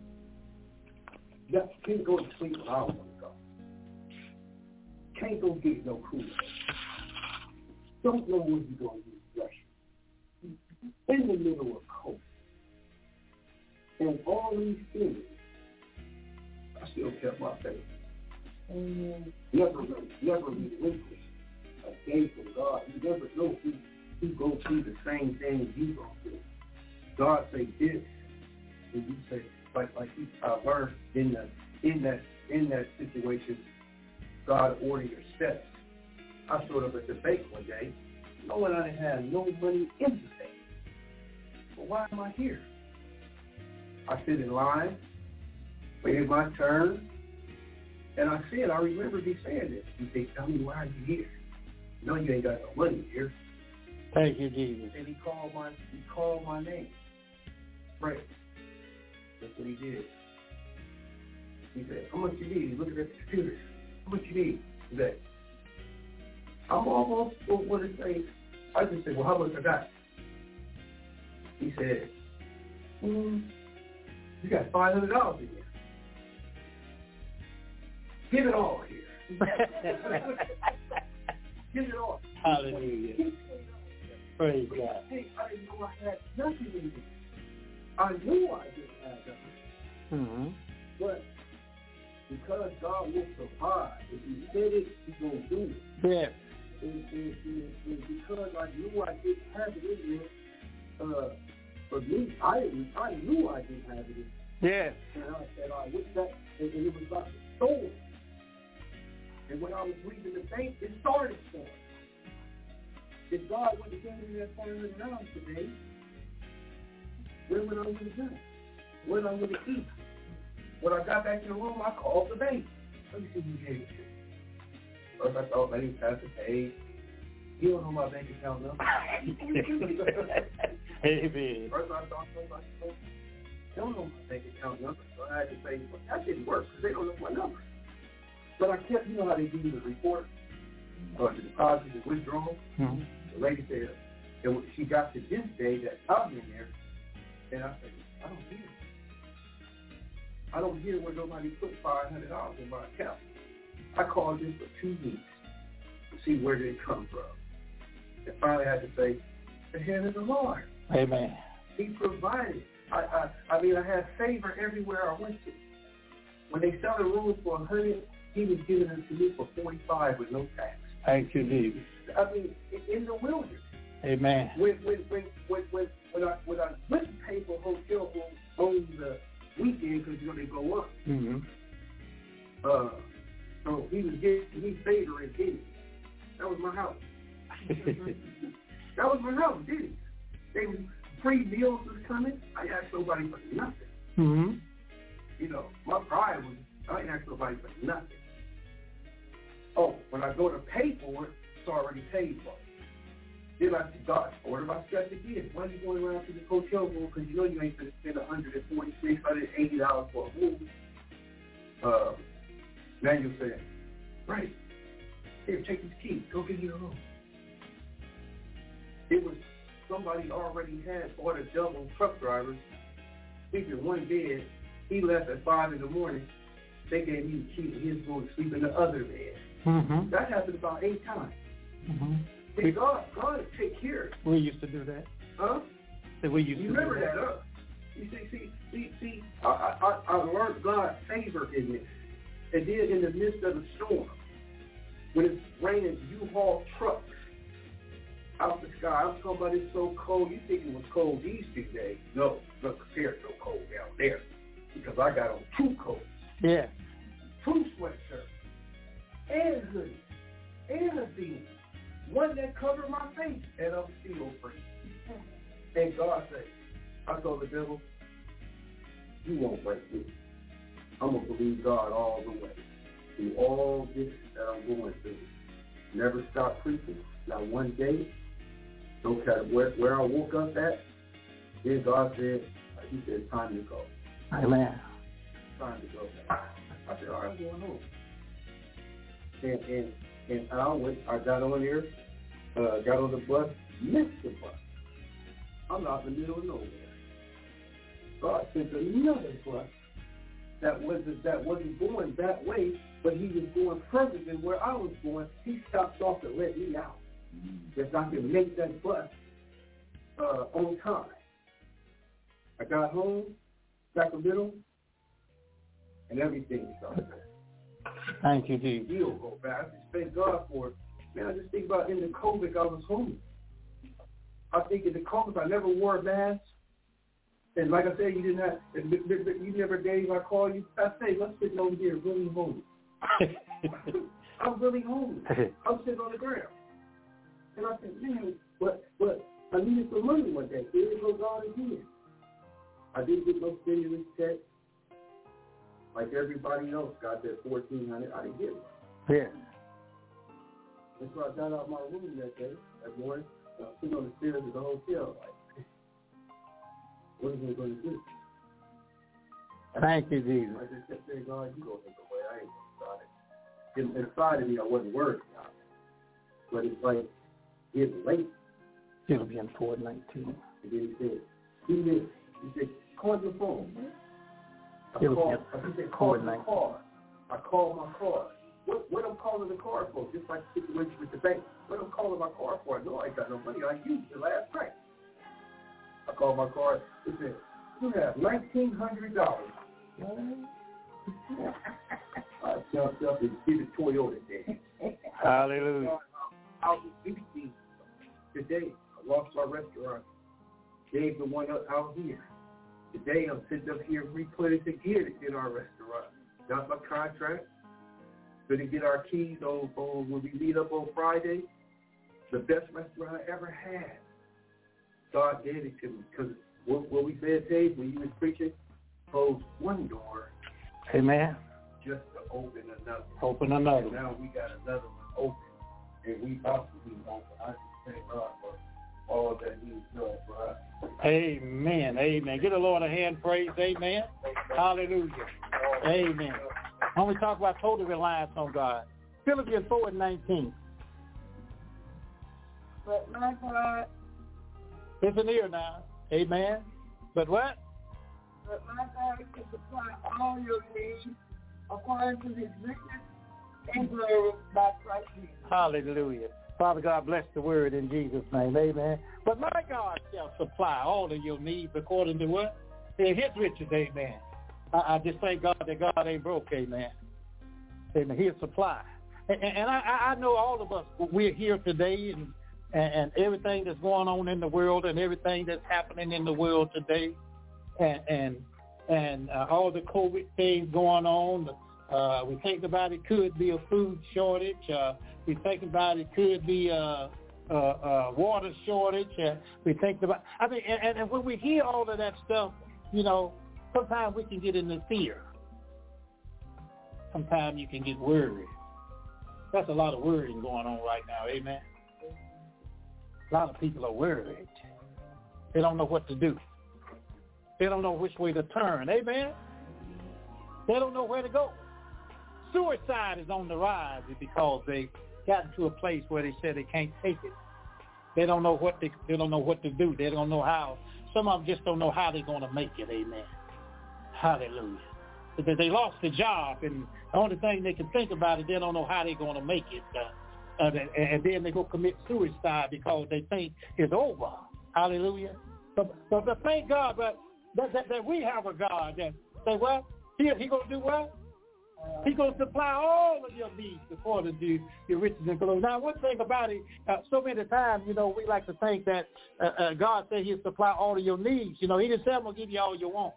Just can't go to sleep when I don't want to go. Can't go get no food. Don't know when you're going to be rushing. In the middle of cold. And all these things, I still kept my faith. Mm-hmm. Never, never relinquish a day from God. You never know who, who goes through the same thing you go through. God say this, and you say, Like like I learned in the in that in that situation, God ordered your steps. I showed up at the bank one day, knowing I didn't have no money in the bank. But why am I here? I sit in line, waited my turn, and I said, I remember me saying this. He said, tell me why are you here? No, you ain't got no money here. Thank you, Jesus. And he called my he called my name. Right. That's what he did. He said, how much you need? He looked at the computer. How much you need today? I'm almost what it say. I just said, well, how much I got? He said, mm, you got five hundred dollars in here. Give it all here. Give it all. Hallelujah. Praise God. Hey, I didn't know I had nothing in here. I knew I didn't have nothing. Mm-hmm. But because God will provide, if he said it, he's going to do it. Yes. And, and, and, and because I knew I didn't have it in there, uh, for me, I I knew I didn't have it in there. Yes. And I said, I wish that, and, and it was like a storm. And when I was leaving the bank, it started storming. If God would have given me that five hundred dollars today, where would I would have done? Where would I would have eaten? When I got back in the room, I called the bank. Let me see who gave it to me. First I thought maybe Pastor Page. You don't know my bank account number. Amen. First I thought somebody else. They don't know my bank account number. So I had to say, well, that didn't work because they don't know my number. But I kept, you know how they do the report or the deposit, the withdrawal? Mm-hmm. The lady said, and when she got to this day that I'm in there, and I said, I don't hear it. I don't hear where nobody put five hundred dollars in my account. I called this for two weeks to see where did it come from. And finally I had to say, the hand of the Lord. Amen. He provided. I, I, I mean, I had favor everywhere I went to. When they sell the rooms for a hundred, he was giving them to me for forty-five with no tax. Thank you, Jesus. I mean, in the wilderness. Amen. When when when when when, when I when I went to pay for hotel rooms on the weekend because you know they go up. Mm-hmm. Uh, so he was giving me favor and giving. That was my house. That was my house, did it? They was free meals was coming. I asked nobody for nothing. Mm-hmm. You know, my pride was I didn't ask nobody for nothing. Oh, when I go to pay for it, it's already paid for. Then I said, God, order my steps again. Why are you going around to the hotel room? Because you know you ain't going to spend one hundred forty-six dollars, one hundred eighty dollars for a movie. Uh, now you're saying, right, here, take this key. Go get your room. It was somebody already had bought a double truck driver, sleep in one bed. He left at five in the morning. They gave me the key, and he was going to sleep in the other bed. Mm-hmm. That happened about eight times. Mm-hmm. See, God, God will take care of it. We used to do that. Huh? So we used you to remember do that. that, huh? You see, see, see, see, I, I, I learned God's favor in this. And then in the midst of the storm, when it's raining, you haul trucks out the sky. I'm talking about it's so cold. You think it was cold these two days. No, not compared to cold down there. Because I got on two coats. Yeah. Two sweatshirts. And hoodies. And a beanie. One that covered my face. And I'm still free. And God said, I told the devil, you won't break me. I'm going to believe God all the way. Through all this that I'm going through. Never stop preaching. Not one day. No matter where, where I woke up at. Then God said, he said, time to go. Amen. Time to go. I said, all right, I'm going home. And, and, and I went, I got on there, uh, got on the bus, missed the bus. I'm out in the middle of nowhere. God sent another bus that wasn't that wasn't going that way, but he was going further than where I was going. He stopped off to let me out. If I could make that bus uh, on time. I got home, Sacramento, and everything started. Thank you, Jesus. He'll go back. I just thank God for it. Man, I just think about in the COVID, I was home. I think in the COVID, I never wore a mask. And like I said, you didn't have, you never gave, I call you, I say, let's sit over here, really home. I'm really home. I'm sitting on the ground. And I said, man, but, but I needed some money one day. Here it goes God again. I didn't get no stimulus check. Like everybody else got that fourteen hundred dollars. I didn't get it. Yeah. And so I got out my room that day, that morning. I was sitting on the stairs of the hotel, like, what is it going to do? Thank you, Jesus. I just kept saying, God, you go take away. I ain't going to start it. Inside of me, I wasn't worried about it. But it's like, it's late. It'll be in four nineteen. And then he said, do this. He said, call your phone. I It'll called, be he said, call my car. I called my car. What, what I'm calling the car for? Just like the situation with the bank. What I'm calling my car for? I know I ain't got no money. I used it last night. I called my car. He said, you have nineteen hundred dollars. I jumped up and did a Toyota there. Hallelujah. I was fifty today. I lost my restaurant. Gave the one up out here. Today I'm sitting up here replenishing gear to get our restaurant. Got my contract. Going to get our keys on, on when we meet up on Friday. The best restaurant I ever had. God gave it to me because what, what we said, Dave, when you was preaching, close one door. Amen. Just to open another. Open another. And now we got another one open. And we about to be open. I just thank God for all that he's done for us. Amen. Amen. Give the Lord a hand praise. Amen. Hallelujah. Amen. When we talk about total reliance on God, Philippians four and nineteen. But my God, It's an ear now. Amen. But what? but my God can supply all your needs according to his riches and glory by Christ Jesus. Hallelujah. Father God, bless the word in Jesus' name. Amen. But my God shall supply all of your needs according to what? In his riches. Amen. I, I just thank God that God ain't broke. Amen. Amen. He'll supply. And, and I, I know all of us, we're here today and, and, and everything that's going on in the world and everything that's happening in the world today and and, and uh, all the COVID things going on. Uh, we think about it could be a food shortage. Uh, we think about it could be a, a, a water shortage. Uh, we think about, I mean, and, and when we hear all of that stuff, you know, sometimes we can get into fear. Sometimes you can get worried. That's a lot of worrying going on right now. Amen. A lot of people are worried. They don't know what to do. They don't know which way to turn. Amen? They don't know where to go. Suicide is on the rise because they got into a place where they said they can't take it. They don't know what they, they don't know what to do. They don't know how. Some of them just don't know how they're going to make it. Amen. Hallelujah. Because they lost the job, and the only thing they can think about is they don't know how they're going to make it. Uh, uh, and then they go commit suicide because they think it's over. Hallelujah. But, but, but thank God but that, that, that we have a God that say, well, he, he going to do what? He's going to supply all of your needs according to your riches and glory. Now, one thing about it, uh, so many times, you know, we like to think that uh, uh, God said he'll supply all of your needs. You know, he didn't say I'm going to give you all your wants.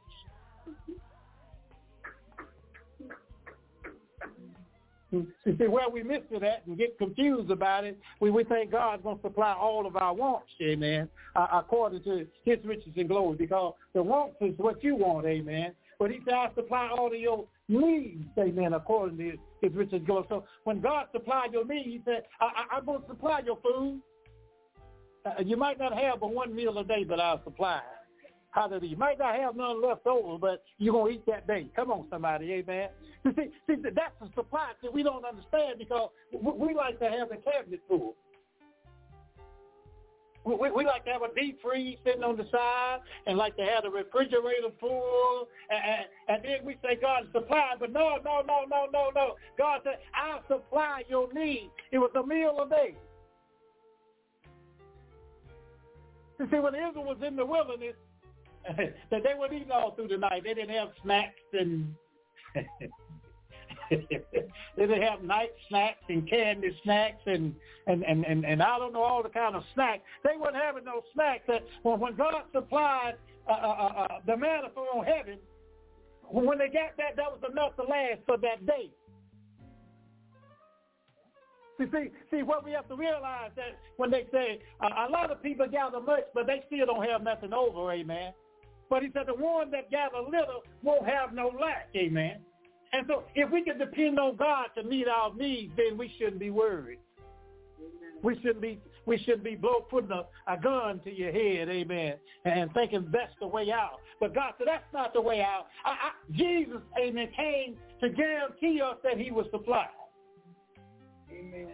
You see, where we miss it at and get confused about it, we, we think God's going to supply all of our wants, amen, uh, according to his riches and glory, because the wants is what you want, amen. But he said, I supply all of your needs, amen, according to his, his riches and glory. So when God supplied your needs, he said, I, I, I'm going to supply your food. Uh, you might not have but one meal a day, but I'll supply. Hallelujah. You might not have none left over, but you're going to eat that day. Come on, somebody, amen. You see, see, that's a supply that we don't understand because we, we like to have the cabinet full. We, we, we like to have a deep freeze sitting on the side and like to have the refrigerator full. And, and, and then we say God is supplying. But no, no, no, no, no, no. God said, I'll supply your needs. It was a meal a day. You see, when Israel was in the wilderness, that they weren't eating all through the night. They didn't have snacks and they didn't have night snacks and candy snacks and, and, and, and, and I don't know all the kind of snacks. They weren't having no snacks. That when, when God supplied uh, uh, uh, the manna from heaven, when they got that, that was enough to last for that day. See, see, see, what we have to realize that when they say uh, a lot of people gather much, but they still don't have nothing over, amen. But he said the one that gather little won't have no lack, amen. And so if we can depend on God to meet our needs, then we shouldn't be worried. Amen. We shouldn't be we shouldn't be blow putting a, a gun to your head, amen, and thinking that's the way out. But God said that's not the way out. I, I, Jesus, amen, came to guarantee us that he will supply. Amen.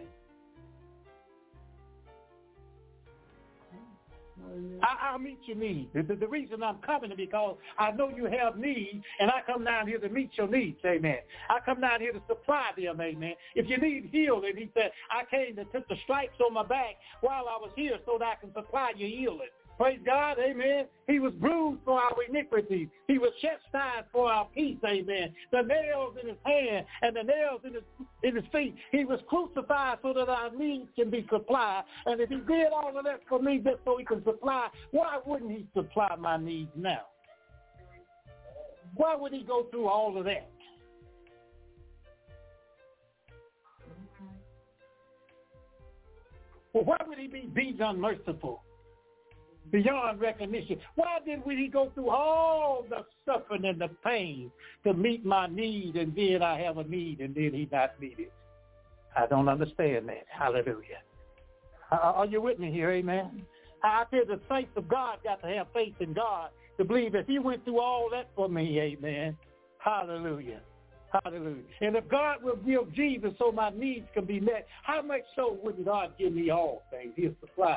I, I'll meet your needs. The, the reason I'm coming is because I know you have needs, and I come down here to meet your needs, amen. I come down here to supply them, amen. If you need healing, he said, I came to put the stripes on my back while I was here so that I can supply your healing. Praise God, amen. He was bruised for our iniquities. He was chastised for our peace, amen. The nails in his hand and the nails in his, in his feet. He was crucified so that our needs can be supplied. And if he did all of that for me just so he can supply, why wouldn't he supply my needs now? Why would he go through all of that? Well, why would he be being unmerciful? Beyond recognition. Why did we go through all the suffering and the pain to meet my need, and then I have a need, and then he not meet it? I don't understand that. Hallelujah. Are you with me here? Amen. I tell the saints of God got to have faith in God to believe that he went through all that for me. Amen. Hallelujah. Hallelujah. And if God will give Jesus so my needs can be met, how much so would God give me all things? He'll supply.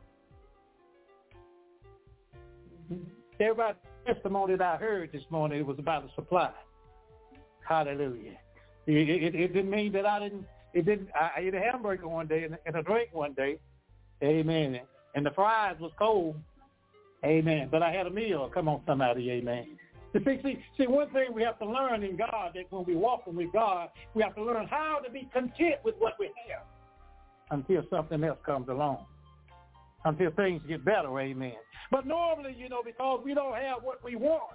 Everybody's testimony that I heard this morning, it was about a supply. Hallelujah. It, it, it didn't mean that I didn't, it didn't, I ate a hamburger one day and, and a drink one day. Amen. And the fries was cold. Amen. But I had a meal. Come on, somebody. Amen. See, see, see, one thing we have to learn in God, that when we're walking with God, we have to learn how to be content with what we have until something else comes along. Until things get better, amen. But normally, you know, because we don't have what we want,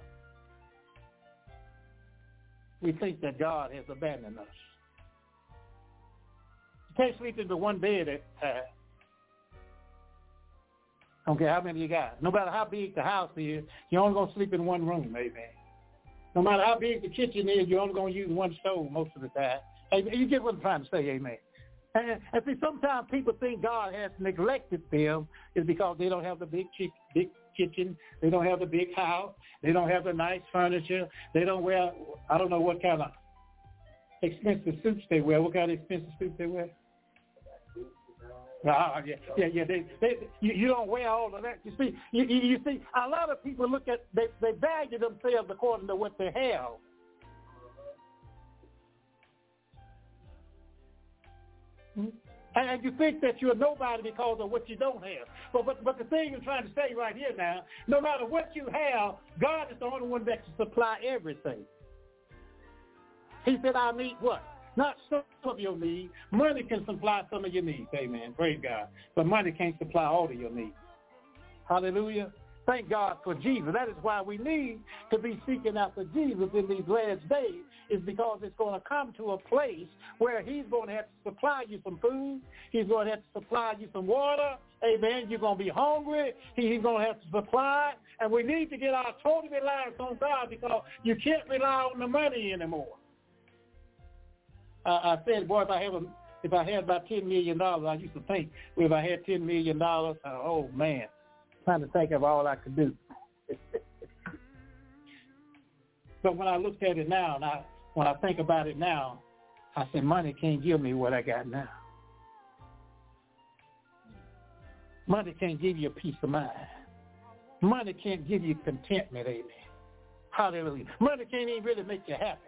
we think that God has abandoned us. You can't sleep into one bed at a time. I don't care how many you got. No matter how big the house is, you're only going to sleep in one room, amen. No matter how big the kitchen is, you're only going to use one stove most of the time. Hey, you get what I'm trying to say, amen. And, and see, sometimes people think God has neglected them is because they don't have the big chi- big kitchen, they don't have the big house, they don't have the nice furniture, they don't wear, I don't know what kind of expensive suits they wear. What kind of expensive suits they wear? Ah, yeah, yeah, yeah. They, they, you, you don't wear all of that. You see, you, you, you see, a lot of people look at, they, they value themselves according to what they have. Hmm? And you think that you're nobody because of what you don't have. But, but but the thing I'm trying to say right here now, no matter what you have, God is the only one that can supply everything. He said, I need what? Not some of your needs. Money can supply some of your needs. Amen. Praise God. But money can't supply all of your needs. Hallelujah. Thank God for Jesus. That is why we need to be seeking after Jesus in these last days, is because it's going to come to a place where he's going to have to supply you some food. He's going to have to supply you some water. Amen. You're going to be hungry. He's going to have to supply. And we need to get our total reliance on God, because you can't rely on the money anymore. Uh, I said, boy, if I have a, if I had about ten million dollars, I used to think, well, if I had ten million dollars, uh, oh, man, trying to think of all I could do. But when I looked at it now, and I, when I think about it now, I said, money can't give me what I got now. Money can't give you a peace of mind. Money can't give you contentment, amen. Hallelujah. Money can't even really make you happy.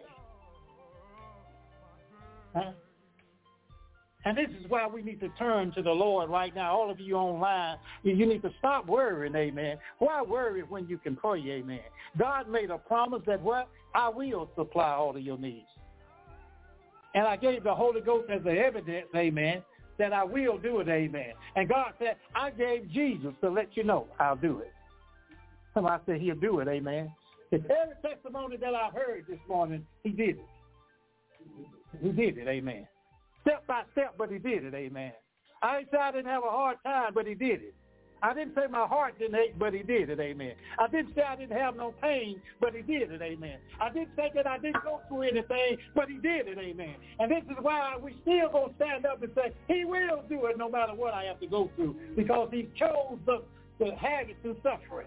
Huh? And this is why we need to turn to the Lord right now. All of you online, you need to stop worrying, amen. Why worry when you can pray, amen? God made a promise that what? I will supply all of your needs. And I gave the Holy Ghost as the evidence, amen, that I will do it, amen. And God said, I gave Jesus to let you know I'll do it. Somebody said he'll do it, amen. If every testimony that I've heard this morning, he did it. He did it, amen. Step by step, but he did it, amen. I didn't say I didn't have a hard time, but he did it. I didn't say my heart didn't ache, but he did it, amen. I didn't say I didn't have no pain, but he did it, amen. I didn't say that I didn't go through anything, but he did it, amen. And this is why we still going to stand up and say, he will do it no matter what I have to go through, because he chose to, to have it through suffering.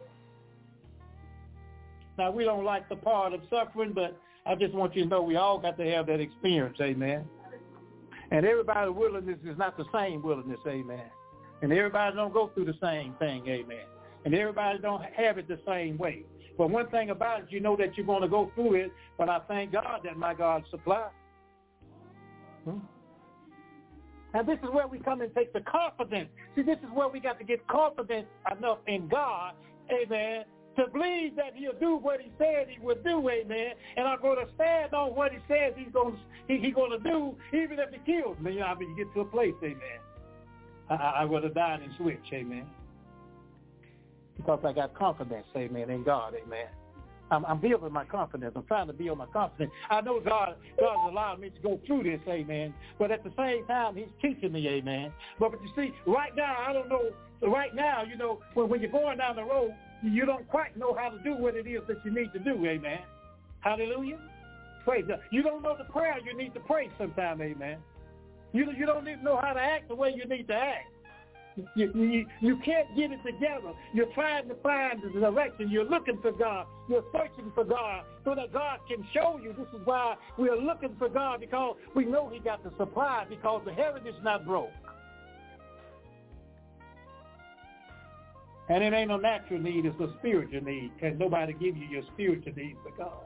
Now, we don't like the part of suffering, but I just want you to know we all got to have that experience, amen. And everybody's willingness is not the same willingness, amen. And everybody don't go through the same thing, amen. And everybody don't have it the same way. But one thing about it, you know that you're going to go through it, but I thank God that my God supplies. Hmm? And this is where we come and take the confidence. See, this is where we got to get confidence enough in God, amen, to believe that he'll do what he said he would do, amen. And I'm going to stand on what he says he's going to, he, he going to do, even if he kills me. I mean, you get to a place, amen. I, I would have died and switched, amen. Because I got confidence, amen, in God, amen. I'm, I'm building my confidence. I'm trying to build my confidence. I know God, God has allowed me to go through this, amen. But at the same time, he's teaching me, amen. But, but you see, right now, I don't know, right now, you know, when, when you're going down the road, you don't quite know how to do what it is that you need to do, amen. Hallelujah. Praise God. You don't know the prayer you need to pray sometime, amen. You, you don't even know how to act the way you need to act. You, you, you can't get it together. You're trying to find the direction. You're looking for God. You're searching for God so that God can show you. This is why we're looking for God, because we know he got the supply, because the heaven is not broke. And it ain't no natural need, it's a spiritual need. Can nobody give you your spiritual needs but God?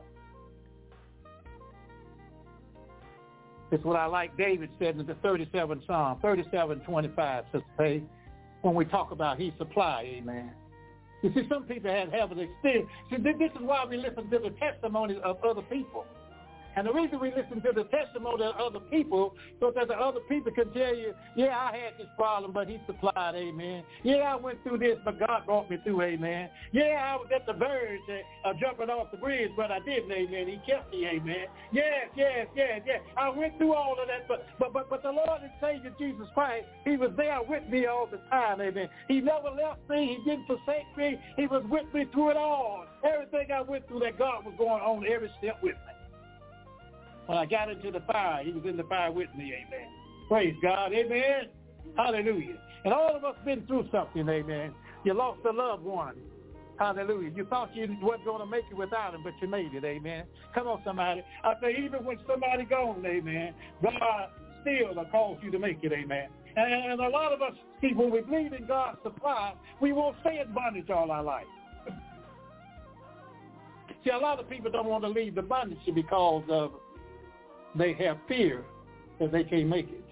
It's what I like David said in the thirty-seventh Psalm, thirty-seven twenty-five, Sister Faye, when we talk about his supply, amen. You see, some people have, have an experience. See, this is why we listen to the testimonies of other people. And the reason we listen to the testimony of other people, so that the other people can tell you, yeah, I had this problem, but he supplied, amen. Yeah, I went through this, but God brought me through, amen. Yeah, I was at the verge of uh, jumping off the bridge, but I didn't, amen. He kept me, amen. Yes, yes, yes, yes. I went through all of that, but but but, but the Lord and Savior Jesus Christ, he was there with me all the time, amen. He never left me. He didn't forsake me. He was with me through it all. Everything I went through, that God was going on every step with me. When I got into the fire, he was in the fire with me, amen. Praise God. Amen. Hallelujah. And all of us been through something. Amen. You lost a loved one. Hallelujah. You thought you wasn't going to make it without him, but you made it. Amen. Come on, somebody. I say even when somebody gone, amen, God still will cause you to make it. Amen. And, and a lot of us, see, when we believe in God's supply, we won't stay in bondage all our life. See, a lot of people don't want to leave the bondage because of they have fear that they can't make it.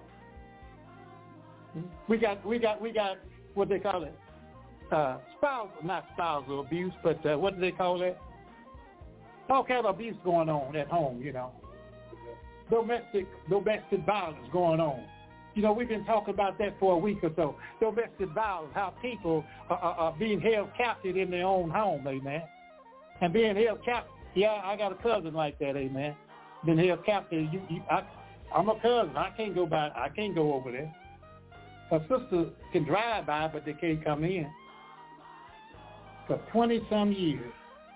We got, we got, we got what they call it, uh, spousal, not spousal abuse, but uh, what do they call that? All kind of abuse going on at home, you know. Domestic, domestic violence going on. You know, we've been talking about that for a week or so. Domestic violence, how people are, are, are being held captive in their own home, amen. And being held captive, yeah, I got a cousin like that, amen. Been held captive. You, you, I, I'm a cousin. I can't go by. I can't go over there. Her sister can drive by, but they can't come in. For twenty-some years,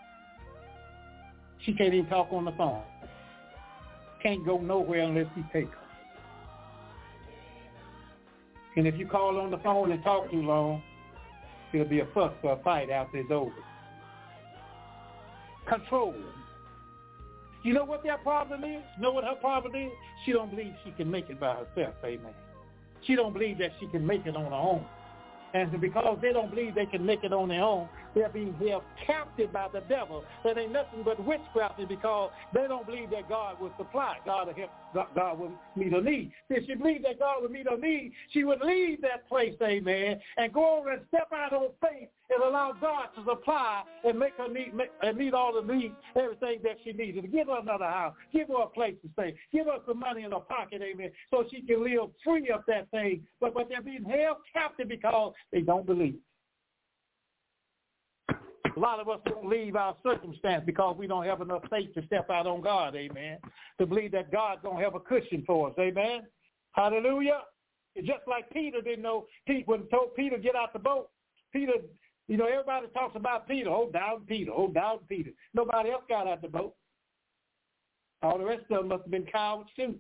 she can't even talk on the phone. Can't go nowhere unless he takes her. And if you call on the phone and talk too long, it'll be a fuss or a fight after it's over. Control. You know what their problem is? You know what her problem is? She don't believe she can make it by herself, amen. She don't believe that she can make it on her own. And because they don't believe they can make it on their own, they're being held captive by the devil. That ain't nothing but witchcraft because they don't believe that God will supply. God will help. God will meet her need. If she believed that God would meet her need, she would leave that place, amen, and go over and step out on faith and allow God to supply and make her need make, and meet all the needs, everything that she needs. And give her another house. Give her a place to stay. Give her some money in her pocket, amen, so she can live free of that thing. But, but they're being held captive because they don't believe. A lot of us don't leave our circumstance because we don't have enough faith to step out on God, amen, to believe that God's going to have a cushion for us, amen. Hallelujah. It's just like Peter didn't know, when told Peter get out the boat, Peter, you know, everybody talks about Peter, hold down Peter, hold down Peter. Nobody else got out the boat. All the rest of them must have been cowards too.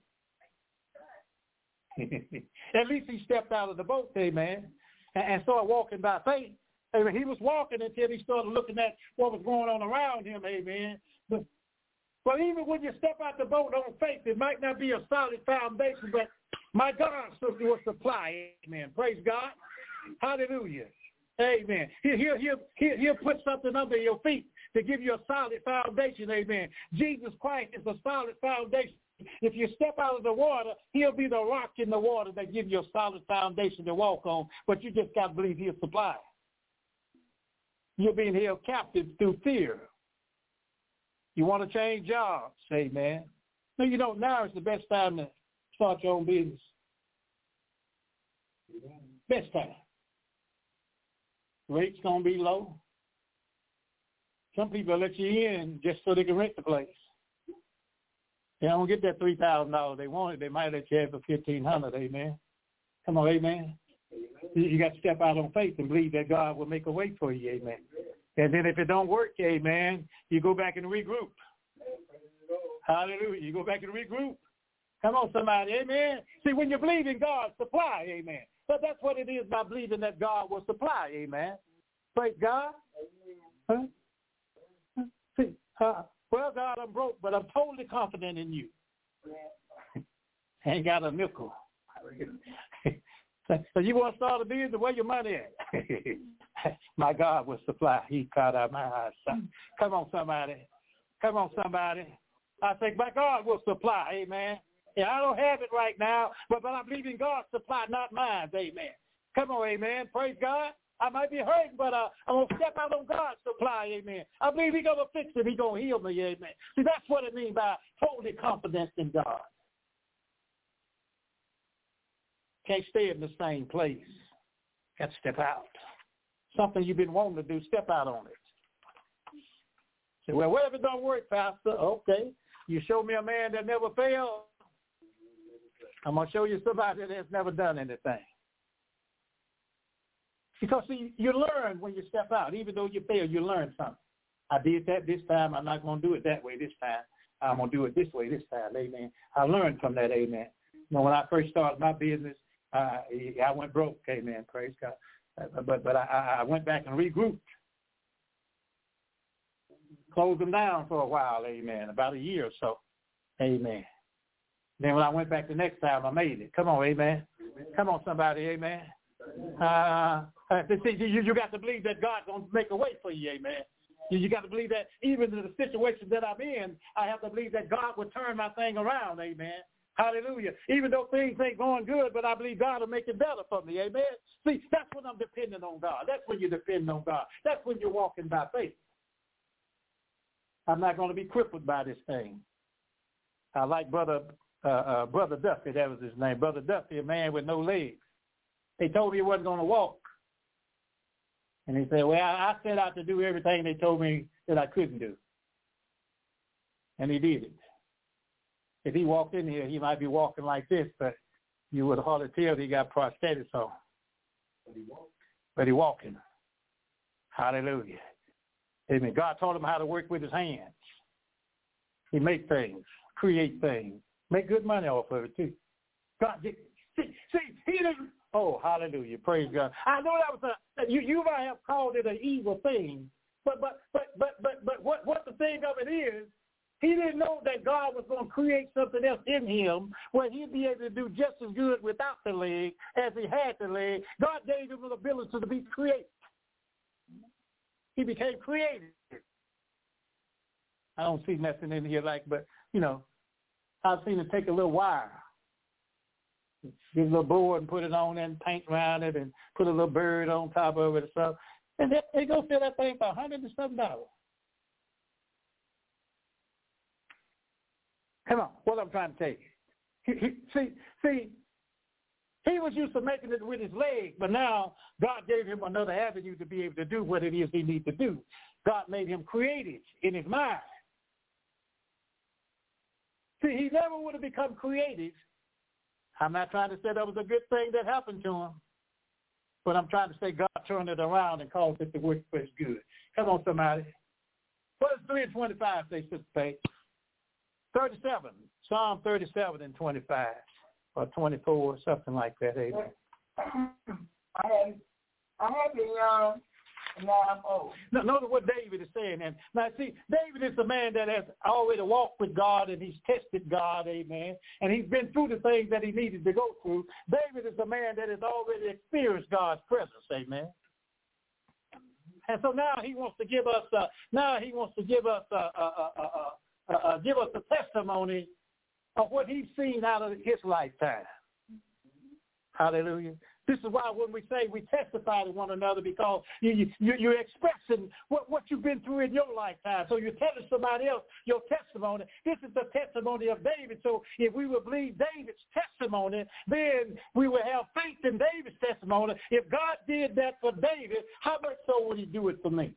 At least he stepped out of the boat, amen, and, and started walking by faith. Amen. He was walking until he started looking at what was going on around him, amen. But, but even when you step out the boat on faith, it might not be a solid foundation, but my God will supply, amen. Praise God. Hallelujah. Amen. He'll, he'll, he'll, he'll, he'll put something under your feet to give you a solid foundation, amen. Jesus Christ is a solid foundation. If you step out of the water, he'll be the rock in the water that gives you a solid foundation to walk on, but you just got to believe he'll supply. You're being held captive through fear. You want to change jobs, amen. No, you don't. Now is the best time to start your own business. Best time. Rate's going to be low. Some people let you in just so they can rent the place. They don't get that three thousand dollars they wanted. They might let you have for fifteen hundred dollars, amen. Come on, amen. You got to step out on faith and believe that God will make a way for you, amen. And then if it don't work, amen, you go back and regroup. Hallelujah. You go back and regroup. Come on, somebody, amen. See, when you believe in God's supply, amen. But that's what it is by believing that God will supply, amen. Praise God. Huh? See, uh, well, God, I'm broke, but I'm totally confident in you. Ain't got a nickel. So you want to start a business, where your money at? My God will supply. He caught out my eyes. Come on, somebody. Come on, somebody. I think my God will supply, amen. Yeah, I don't have it right now, but, but I believe in God's supply, not mine, amen. Come on, amen. Praise God. I might be hurting, but uh, I'm going to step out on God's supply, amen. I believe he's going to fix it. He's going to heal me, amen. See, that's what it means by holy confidence in God. Can't stay in the same place. Got to step out. Something you've been wanting to do, step out on it. Say, well, what if it don't work, Pastor? Okay. You show me a man that never failed. I'm going to show you somebody that has never done anything. Because, see, you learn when you step out. Even though you fail, you learn something. I did that this time. I'm not going to do it that way this time. I'm going to do it this way this time. Amen. I learned from that. Amen. You know, when I first started my business, uh, I went broke. Amen. Praise God. Uh, but but I, I went back and regrouped. Closed them down for a while. Amen. About a year or so. Amen. Then when I went back the next time, I made it. Come on, amen. Come on, somebody, amen. Uh, see, you, you got to believe that God's going to make a way for you, amen. You, you got to believe that even in the situation that I'm in, I have to believe that God will turn my thing around, amen. Hallelujah. Even though things ain't going good, but I believe God will make it better for me, amen. See, that's when I'm depending on God. That's when you're depending on God. That's when you're walking by faith. I'm not going to be crippled by this thing. I like Brother uh, uh, Brother Duffy, that was his name. Brother Duffy, a man with no legs. They told me he wasn't going to walk. And he said, well, I, I set out to do everything they told me that I couldn't do. And he did it. If he walked in here, he might be walking like this, but you would hardly tell that he got prosthetics on. But he walked. But he walking. Hallelujah. Amen. God taught him how to work with his hands. He make things, create things, make good money off of it too. God, see, see, he didn't. Oh, hallelujah! Praise God. I know that was a you. You might have called it an evil thing, but but but but but but what what the thing of it is, he didn't know that God was going to create something else in him where he'd be able to do just as good without the leg as he had the leg. God gave him the ability to be creative. He became creative. I don't see nothing in here like, but, you know, I've seen him take a little wire, get a little board and put it on and paint around it and put a little bird on top of it or something. And they, they go sell that thing for a hundred and something dollars. Come on, what I'm trying to tell you. He, he, see, see, he was used to making it with his legs, but now God gave him another avenue to be able to do what it is he needs to do. God made him creative in his mind. See, he never would have become creative. I'm not trying to say that was a good thing that happened to him, but I'm trying to say God turned it around and caused it to work for his good. Come on, somebody. What does three and twenty-five say, Sister Paige? thirty-seven, Psalm thirty-seven and twenty-five. Or twenty-four, something like that, amen. I have, I have been young, and now I'm old. No, notice what David is saying. And now, see, David is a man that has already walked with God, and he's tested God, amen. And he's been through the things that he needed to go through. David is a man that has already experienced God's presence, amen. And so now he wants to give us, uh, now he wants to give us, uh, uh, uh, uh, uh, uh, give us a testimony of what he's seen out of his lifetime. Hallelujah. This is why when we say we testify to one another, because you, you, you're expressing what, what you've been through in your lifetime. So you're telling somebody else your testimony. This is the testimony of David. So if we would believe David's testimony, then we would have faith in David's testimony. If God did that for David, how much so would he do it for me?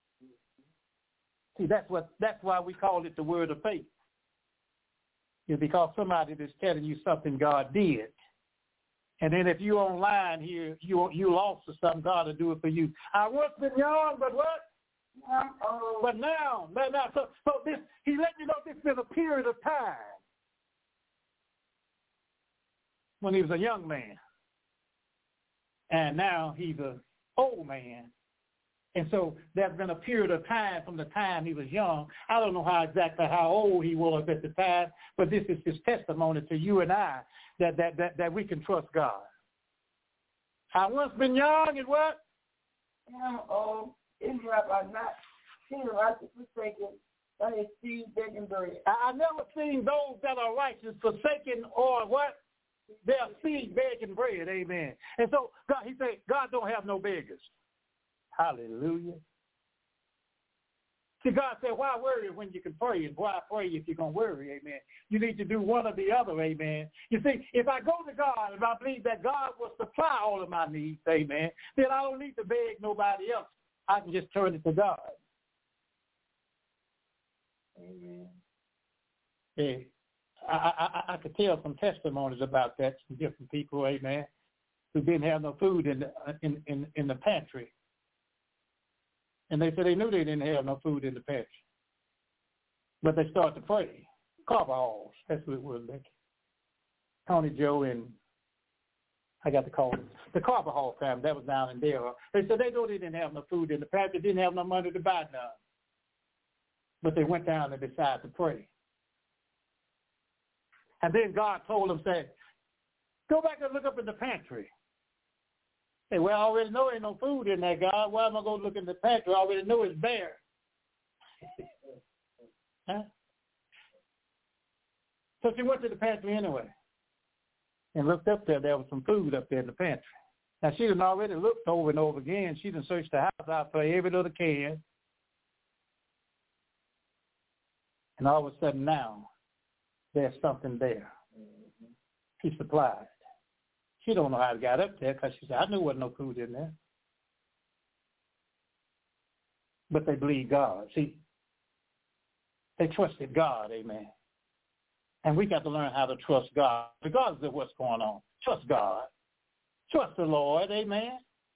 See, that's what that's why we call it the word of faith. Is because somebody is telling you something God did. And then if you're online here, you you lost or something, God will do it for you. I once been young, but what? Uh-oh. But now, but now, so, so this, he let you know this is a period of time when he was a young man. And now he's an old man. And so there's been a period of time from the time he was young. I don't know how exactly how old he was at the time, but this is his testimony to you and I that that that, that we can trust God. I once been young and what? I'm old. Israel are not seen righteous forsaken, but his seed begging bread. I, I never seen those that are righteous forsaken or what? Their seed begging bread. Amen. And so God, he said, God don't have no beggars. Hallelujah. See, God said, why worry when you can pray? And why pray if you're going to worry? Amen. You need to do one or the other. Amen. You see, if I go to God and I believe that God will supply all of my needs, amen, then I don't need to beg nobody else. I can just turn it to God. Amen. Yeah. I, I, I could tell some testimonies about that from different people, amen, who didn't have no food in the, in, in, in the pantry. And they said they knew they didn't have no food in the pantry. But they started to pray. Coveralls. That's what it was, Becky. Tony Joe and I got the call. The Carbajal family, that was down in there. They said they know they didn't have no food in the pantry, didn't have no money to buy none. But they went down and decided to pray. And then God told them, said, go back and look up in the pantry. Hey, well, I already know ain't no food in there, God. Why am I going to look in the pantry? I already know it's bare. Huh? So she went to the pantry anyway and looked up there. There was some food up there in the pantry. Now, she done already looked over and over again. She done searched the house out for every little can. And all of a sudden now, there's something there. She's surprised. She don't know how it got up there because she said, I knew there wasn't no food in there. But they believed God. See, they trusted God, amen. And we got to learn how to trust God, regardless of what's going on. Trust God. Trust the Lord, amen.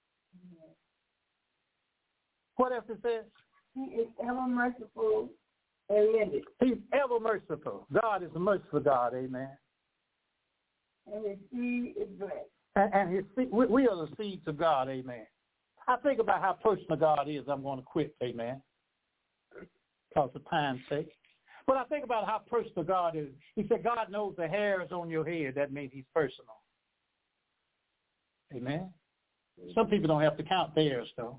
What else it says? He is ever merciful and limited. He's ever merciful. God is a merciful God, amen. And his seed is blessed. And, and his seed, we, we are the seeds of God, amen. I think about how personal God is. I'm going to quit, amen, because of time's sake. But I think about how personal God is. He said God knows the hairs on your head. That means he's personal. Amen. Some people don't have to count theirs, though.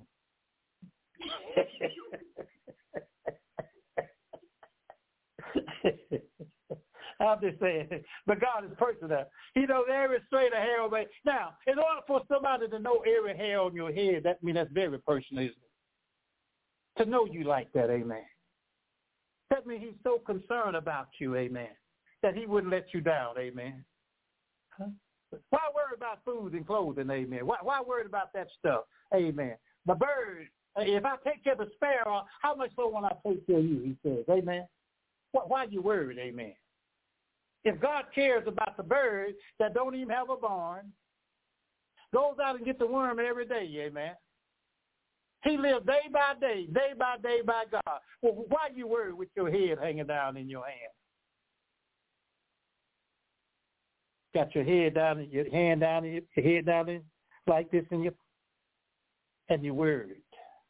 I'm just saying. But God is personal. He knows every straight of hair on my head. Now, in order for somebody to know every hair on your head, that means that's very personal, isn't it? To know you like that, amen. That means he's so concerned about you, amen, that he wouldn't let you down, amen. Huh? Why worry about food and clothing, amen? Why, why worry about that stuff, amen? The bird, if I take care of the sparrow, how much so will I take care of you, he says, amen. Why, why are you worried, amen? If God cares about the bird that don't even have a barn, goes out and gets the worm every day, amen. He lives day by day, day by day by God. Well, why are you worried with your head hanging down in your hand? Got your head down, your hand down, your head down in, like this, in your, and you're worried.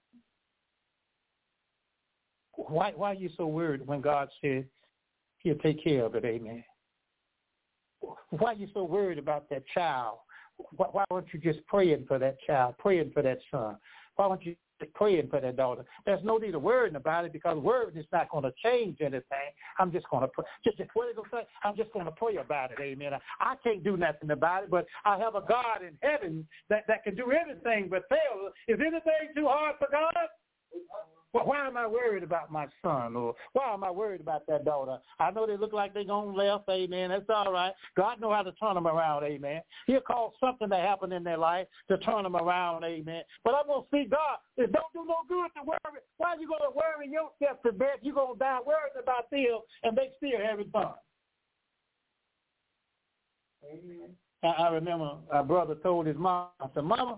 Why, why are you so worried when God said he'll take care of it, amen? Why are you so worried about that child? Why, why aren't you just praying for that child, praying for that son? Why aren't you just praying for that daughter? There's no need of worrying about it because worrying is not going to change anything. I'm just going to pray. Just, just, what are you going to say? I'm just going to pray about it, amen. I, I can't do nothing about it, but I have a God in heaven that, that can do anything but fail. Is anything too hard for God? Well, why am I worried about my son? Or why am I worried about that daughter? I know they look like they're going left, amen. That's all right. God knows how to turn them around, amen. He'll cause something to happen in their life to turn them around, amen. But I'm going to see God. It don't do no good to worry. Why are you going to worry yourself to death? You're going to die worrying about them, and they still having fun. Amen. I, I remember a brother told his mom, I said, Mama,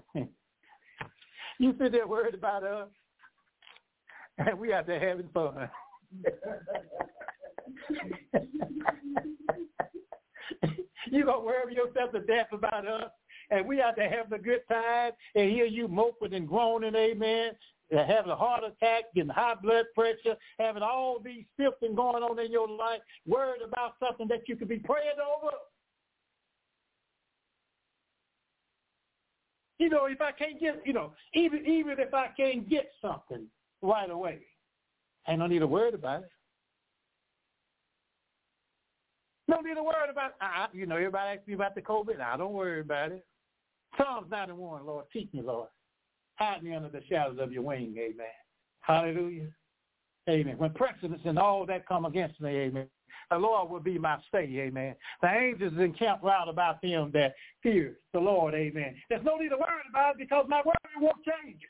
you sit there worried about us. And we out there having fun. You gonna worry yourself to death about us, and we out there having a good time, and hear you moping and groaning, amen, having a heart attack, getting high blood pressure, having all these symptoms going on in your life, worried about something that you could be praying over. You know, if I can't get, you know, even even if I can't get something right away, ain't no need to worry about it. No need to worry about it. I, you know, everybody asks me about the COVID. I don't worry about it. Psalms ninety-one, Lord, teach me, Lord. Hide me under the shadows of your wing, amen. Hallelujah. Amen. When precedents and all that come against me, amen, the Lord will be my stay, amen. The angels encamp round about them that fear the Lord, amen. There's no need to worry about it because my worry won't change it.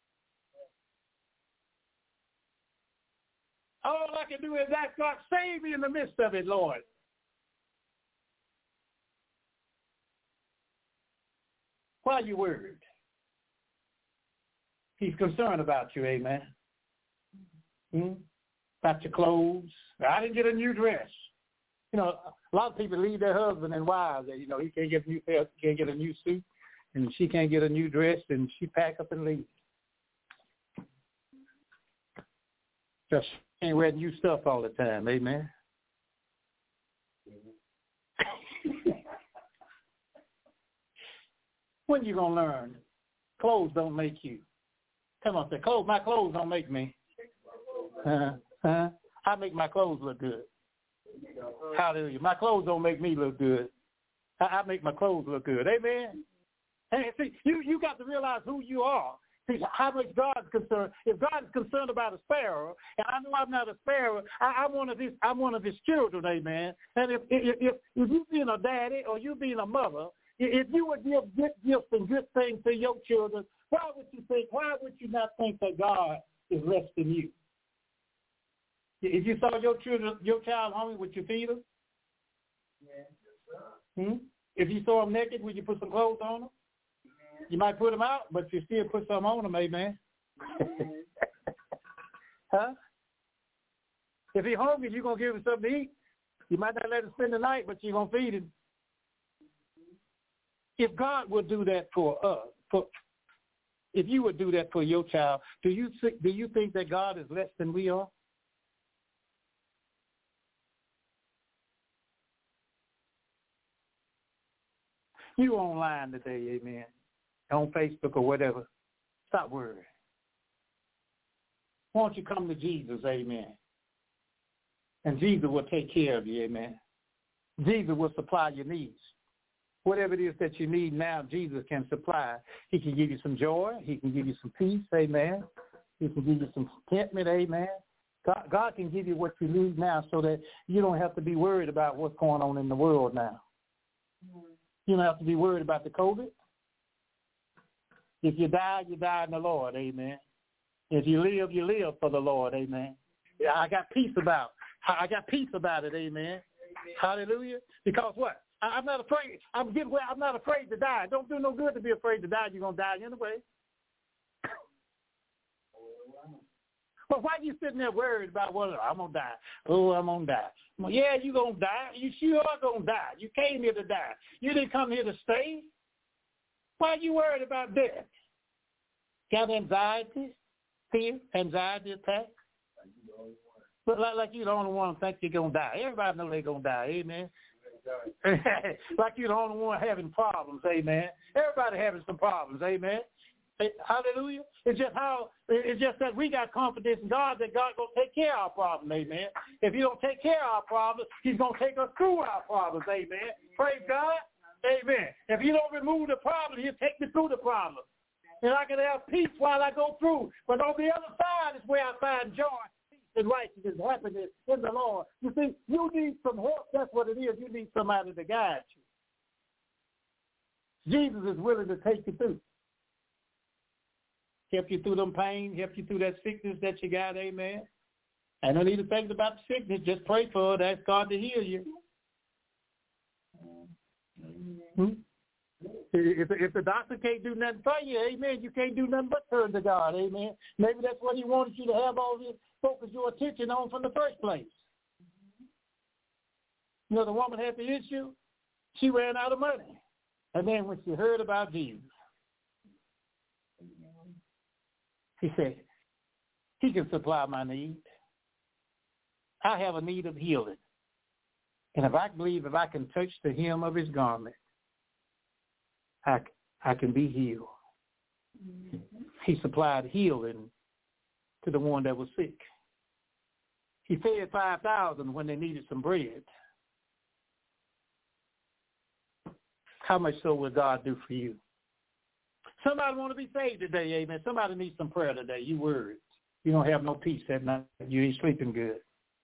All I can do is ask God, save me in the midst of it, Lord. Why are you worried? He's concerned about you, amen. Hmm? About your clothes. I didn't get a new dress. You know, a lot of people leave their husband and wives. You know, he can't get a new pair, can't get a new suit, and she can't get a new dress, and she pack up and leave. Just ain't wearing new stuff all the time, amen. When you gonna learn? Clothes don't make you. Come on, say clothes. My clothes don't make me. Uh, uh, I make my clothes look good. Hallelujah. My clothes don't make me look good. I, I make my clothes look good. Amen. And see, you you got to realize who you are. See, how much God's concerned. If God is concerned about a sparrow, and I know I'm not a sparrow, I, I'm one of his. I'm one of his children. Amen. And if if if, if you being a daddy or you being a mother, if you would give good gifts and good things to your children, why would you think? Why would you not think that God is less than you? If you saw your children, your child hungry, would you feed them? Yeah. Hmm? If you saw them naked, would you put some clothes on them? You might put them out, but you still put some on them, amen. Huh? If he's hungry, you're going to give him something to eat. You might not let him spend the night, but you're going to feed him. If God would do that for us, for, if you would do that for your child, do you do you think that God is less than we are? You online today, amen, on Facebook or whatever, stop worrying. Why don't you come to Jesus, amen, and Jesus will take care of you, amen. Jesus will supply your needs. Whatever it is that you need now, Jesus can supply. He can give you some joy. He can give you some peace, amen. He can give you some contentment, amen. God, God can give you what you need now so that you don't have to be worried about what's going on in the world now. Mm-hmm. You don't have to be worried about the COVID. If you die, you die in the Lord, amen. If you live, you live for the Lord, amen. Yeah, I got peace about I got peace about it, amen. Amen. Hallelujah. Because what? I'm not afraid. I'm getting where I'm not afraid to die. Don't do no good to be afraid to die. You're gonna die anyway. But why are you sitting there worried about what well, I'm gonna die? Oh, I'm gonna die. Well, yeah, you gonna die. You sure are gonna die. You came here to die. You didn't come here to stay. Why are you worried about death? Got anxiety, fear, anxiety attack? But like, like you're the only one who thinks you're gonna die. Everybody knows they're gonna die. Amen. Like you're the only one having problems. Amen. Everybody having some problems. Amen. Hallelujah. It's just how it's just that we got confidence in God that God gonna take care of our problem, amen. If he don't take care of our problems, he's gonna take us through our problems, amen. Praise God. Amen. If he don't remove the problem, he'll take me through the problem. And I can have peace while I go through. But on the other side is where I find joy, peace, and righteousness, happiness in the Lord. You see, you need some help. That's what it is. You need somebody to guide you. Jesus is willing to take you through. Help you through them pain, help you through that sickness that you got, amen. I don't need to think about the sickness. Just pray for it. Ask God to heal you. Hmm? If, if the doctor can't do nothing for you, amen, you can't do nothing but turn to God, amen. Maybe that's what he wanted you to have all this, focus your attention on from the first place. You know, the woman had the issue. She ran out of money. And then when she heard about Jesus, he said, he can supply my need. I have a need of healing. And if I believe if I can touch the hem of his garment, I, I can be healed. Mm-hmm. He supplied healing to the one that was sick. He fed five thousand when they needed some bread. How much so will God do for you? Somebody want to be saved today, amen. Somebody needs some prayer today. You worried. You don't have no peace at night. You ain't sleeping good.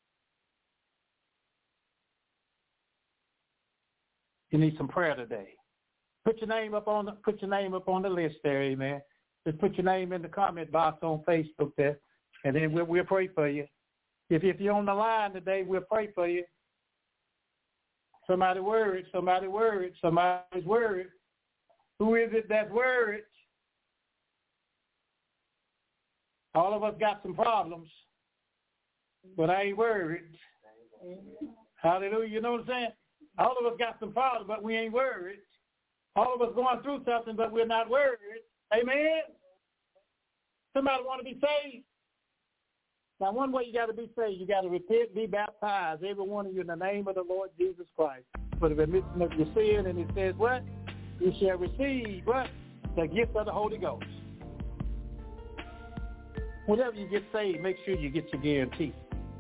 You need some prayer today. Put your name up on the, put your name up on the list there, amen. Just put your name in the comment box on Facebook there, and then we'll, we'll pray for you. If, if you're on the line today, we'll pray for you. Somebody worried. Somebody worried. Somebody's worried. Who is it that's worried? All of us got some problems, but I ain't worried. Hallelujah. You know what I'm saying? All of us got some problems, but we ain't worried. All of us going through something, but we're not worried. Amen? Somebody want to be saved? Now, one way you got to be saved, you got to repent, be baptized, every one of you, in the name of the Lord Jesus Christ, for the remission of your sin. And it says what? You shall receive what? The gift of the Holy Ghost. Whenever you get saved, make sure you get your guarantee.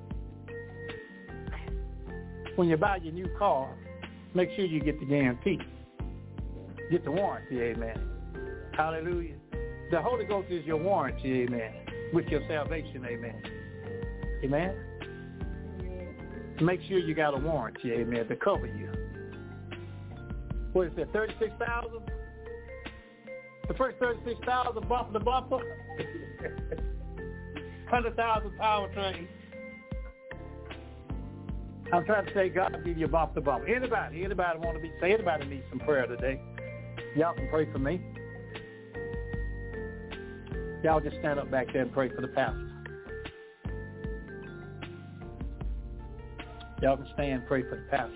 When you buy your new car, make sure you get the guarantee. Get the warranty, amen. Hallelujah. The Holy Ghost is your warranty, amen, with your salvation, amen. Amen. Make sure you got a warranty, amen, to cover you. What is that, thirty-six thousand? The first thirty-six thousand bumper to bumper? one hundred thousand powertrain. I'm trying to say God give you a bumper to bumper. Anybody, anybody want to be saved? Anybody need some prayer today? Y'all can pray for me. Y'all just stand up back there and pray for the pastor. Y'all can stand and pray for the pastor.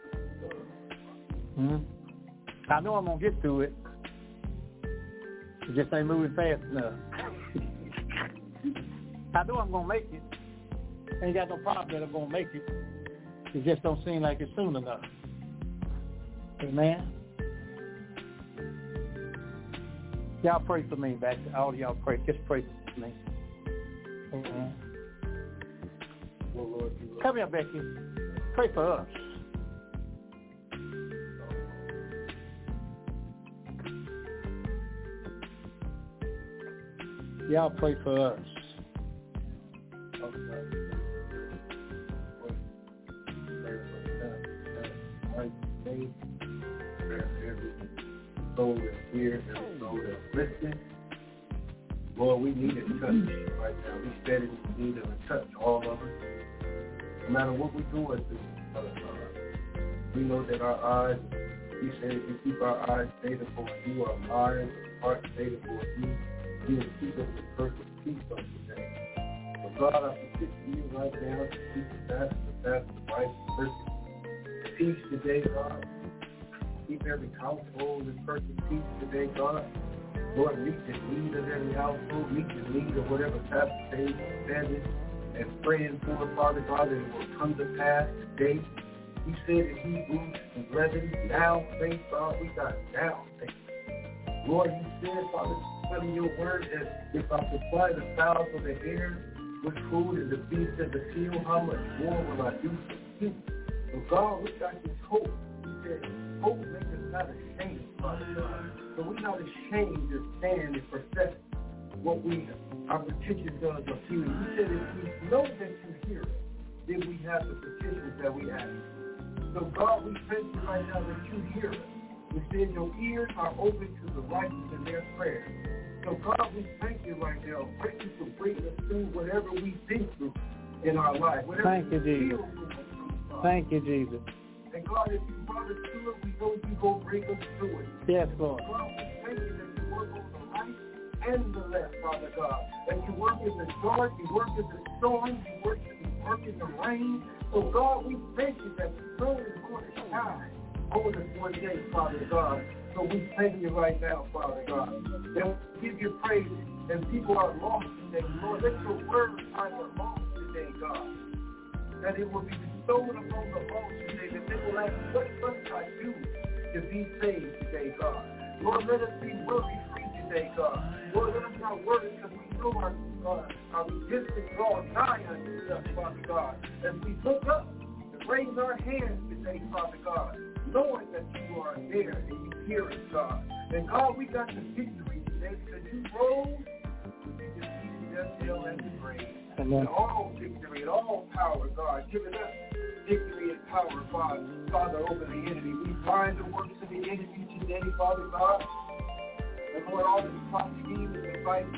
Hmm? I know I'm going to get through it. It just ain't moving fast enough. I know I'm going to make it. Ain't got no problem that I'm going to make it. It just don't seem like it's soon enough. Amen? Y'all pray for me back there. All of y'all pray. Just pray for me. Amen. Come here, Becky. Pray for us. Y'all pray for us. Soul that's here, every soul that's listening. Lord, we need a touch right now. We said it, we need a touch, all of us. No matter what we're going through, uh, we know that our eyes, you said if we keep our eyes stayed upon you, our minds, our hearts stayed upon you, you will keep us in perfect peace on today. So God, I petition you right now to keep the pastor, the pastor, the wife, perfect peace today, God. Keep every household in perfect peace today, God. Lord, meet the need of every household, meet the need of whatever Pastor Dave is standing and praying for, Father God, that it will come to pass today. You said in Hebrews eleven, now faith, God, we got now faith. Lord, you said, Father, in your word that if I supply the fowls of the air with food and the beasts of the field, how much more will I do for you? So God, we got this hope. You said, hope makes us not ashamed, Father God. So we're not ashamed to stand and profess what we, our petitions of you. You said if we know that you hear us, then we have the petitions that we ask. So God, we thank you right now that you hear us. We said your ears are open to the righteous in their prayers. So God, we thank you right now. Thank you for bringing us through whatever we've been through in our life. Thank you, Jesus. Thank you, Jesus. And God, if you brought us through it, we know you go bring us through it. Yes, Lord. God, we thank you that you work on the right and the left, Father God. That you work in the dark, you work in the storm, you work in, you work in the rain. So God, we thank you that the sun is going to shine on us one day, Father God. So we thank you right now, Father God. And we give you praise. And people are lost today, Lord. Let your word find the lost today, God. That it will be bestowed upon the lost today, that they will ask, what must I do to be saved today, God? Lord, let us be worry-free today, God. Lord, let us not worry because we know our, uh, our resistance draws nigh unto us, Father God. As we look up and raise our hands today, Father God, knowing that you are there and you hear us, God. And God, we got the victory today because you rose to be defeated death, hell, and the grave. And all victory and all power, God, giving us victory and power, Father, Father, over the enemy. We bind the works of the enemy today, Father God. And Lord, all this plot schemes and devices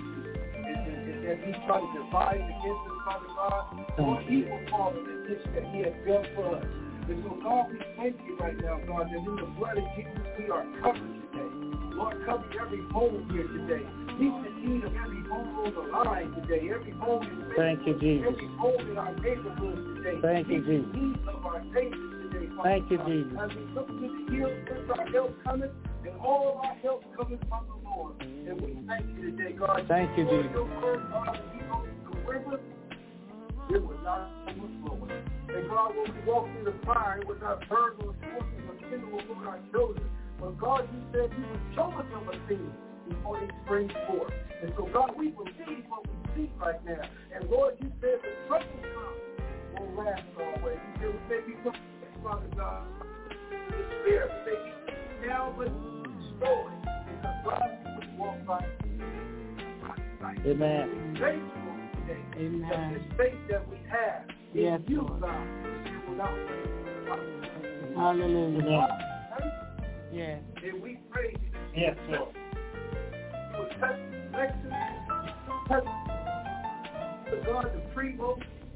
that he's trying to devise against us, Father God, Lord, evil fallen in this that he has built for us. And so, God, we thank you right now, God, that in the blood of Jesus we are covered today. Lord, cover every home here today. Meet the need of every home on the line today. Every home in the Thank you, Jesus. Every home in our neighborhood today. Thank you, Jesus. Meet the needs of our neighbors today, Father. Thank you, God. Jesus. As we look to the hills, whence our help cometh, and all of our help cometh from the Lord. And we thank you today, God. Thank you, Jesus. Your word, God, we go to the river, it was not flowing. And God, when we walk through the fire, it was not burned or scorching or kindled over our children. But God, you said you would show us of a thing before they spring forth. And so, God, we believe what we see right now. And Lord, you said the trouble come won't last always. You said we may be some, Father God, despair, we may be now, but destroyed. Because God, we would walk by sight. Amen. Faithful today. Amen. That this faith that we have. Yes, you, Lord. God, without Hallelujah. Yes. And we praise you. Yes, Lord. For touch Lexus, touch the God, the primo,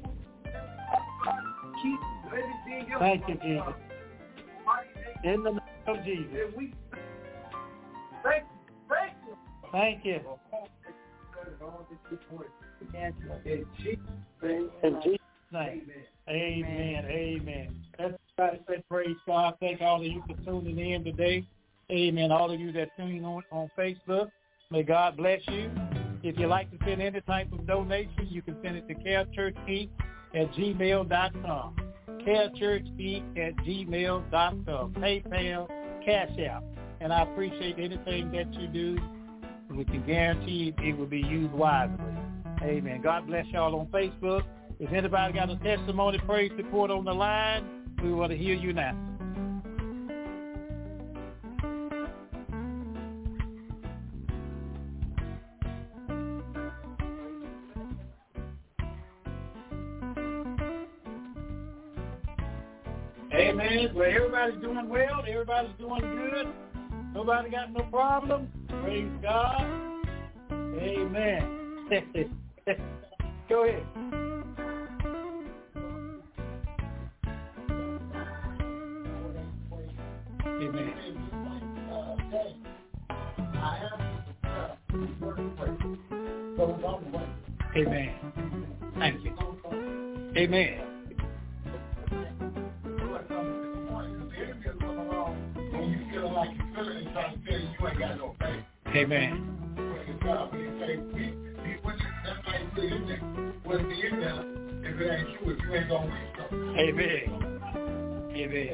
keep everything else. Thank you, Jesus. In the name of Jesus. And we thank you. Thank you. Thank you. In Jesus' name. In Jesus' name. Amen. Amen. Let's try to say praise God. Thank all of you for tuning in today. Amen. All of you that tune on on Facebook, may God bless you. If you'd like to send any type of donation, you can send it to carechurchinc at gmail dot com. carechurchinc at gmail dot com. PayPal, Cash App. And I appreciate anything that you do. We can guarantee it will be used wisely. Amen. God bless y'all on Facebook. If anybody got a testimony, praise report on the line, we want to hear you now. Amen. Well, everybody's doing well. Everybody's doing good. Nobody got no problem. Praise God. Amen. Go ahead. Amen. Amen. Thank you. Amen. Amen. Amen. Amen.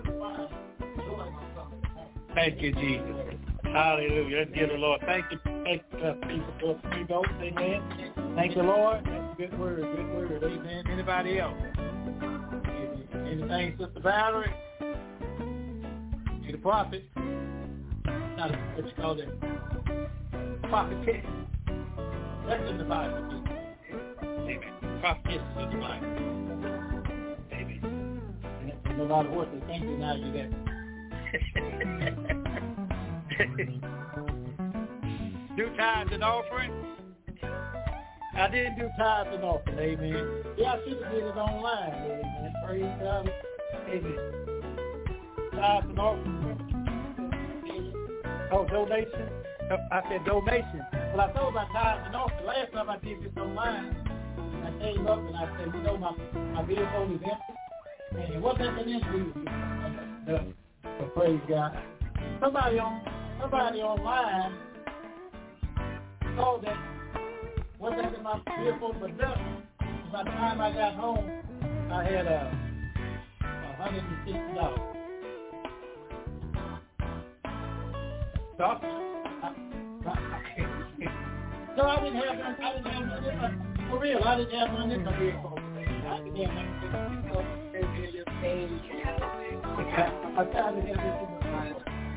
Thank you, Jesus. Hallelujah. Let's give the Lord. Thank you. Thank you, uh, people for three votes. Amen. Thank you, Lord. That's a good word. Good word. Amen. Anybody else? Anything, Sister Valerie? You the prophet? Not a, what you call it? Prophetess. That's in the Bible. Amen. Prophetess is in the Bible. Amen. And no matter what they think, they now you that. Do tithes and offering? I didn't do tithes and offering, amen. Yeah, I should have did it online, amen. Praise God. Amen. Tithes and offering. Oh, donation? I said donation. Well, I told about tithes and offering. Last time I did this online, I came up and I said, you know, my, my vehicle is empty. And what's happening is we done. So praise God. Somebody on somebody online told that what's that in my vehicle for done. By the time I got home, I had a uh, hundred and sixty dollars. So, I, I, so I didn't have none. I didn't have none in my, for real. I didn't have none in my vehicle. I didn't have none in my I tried to have this in my mind.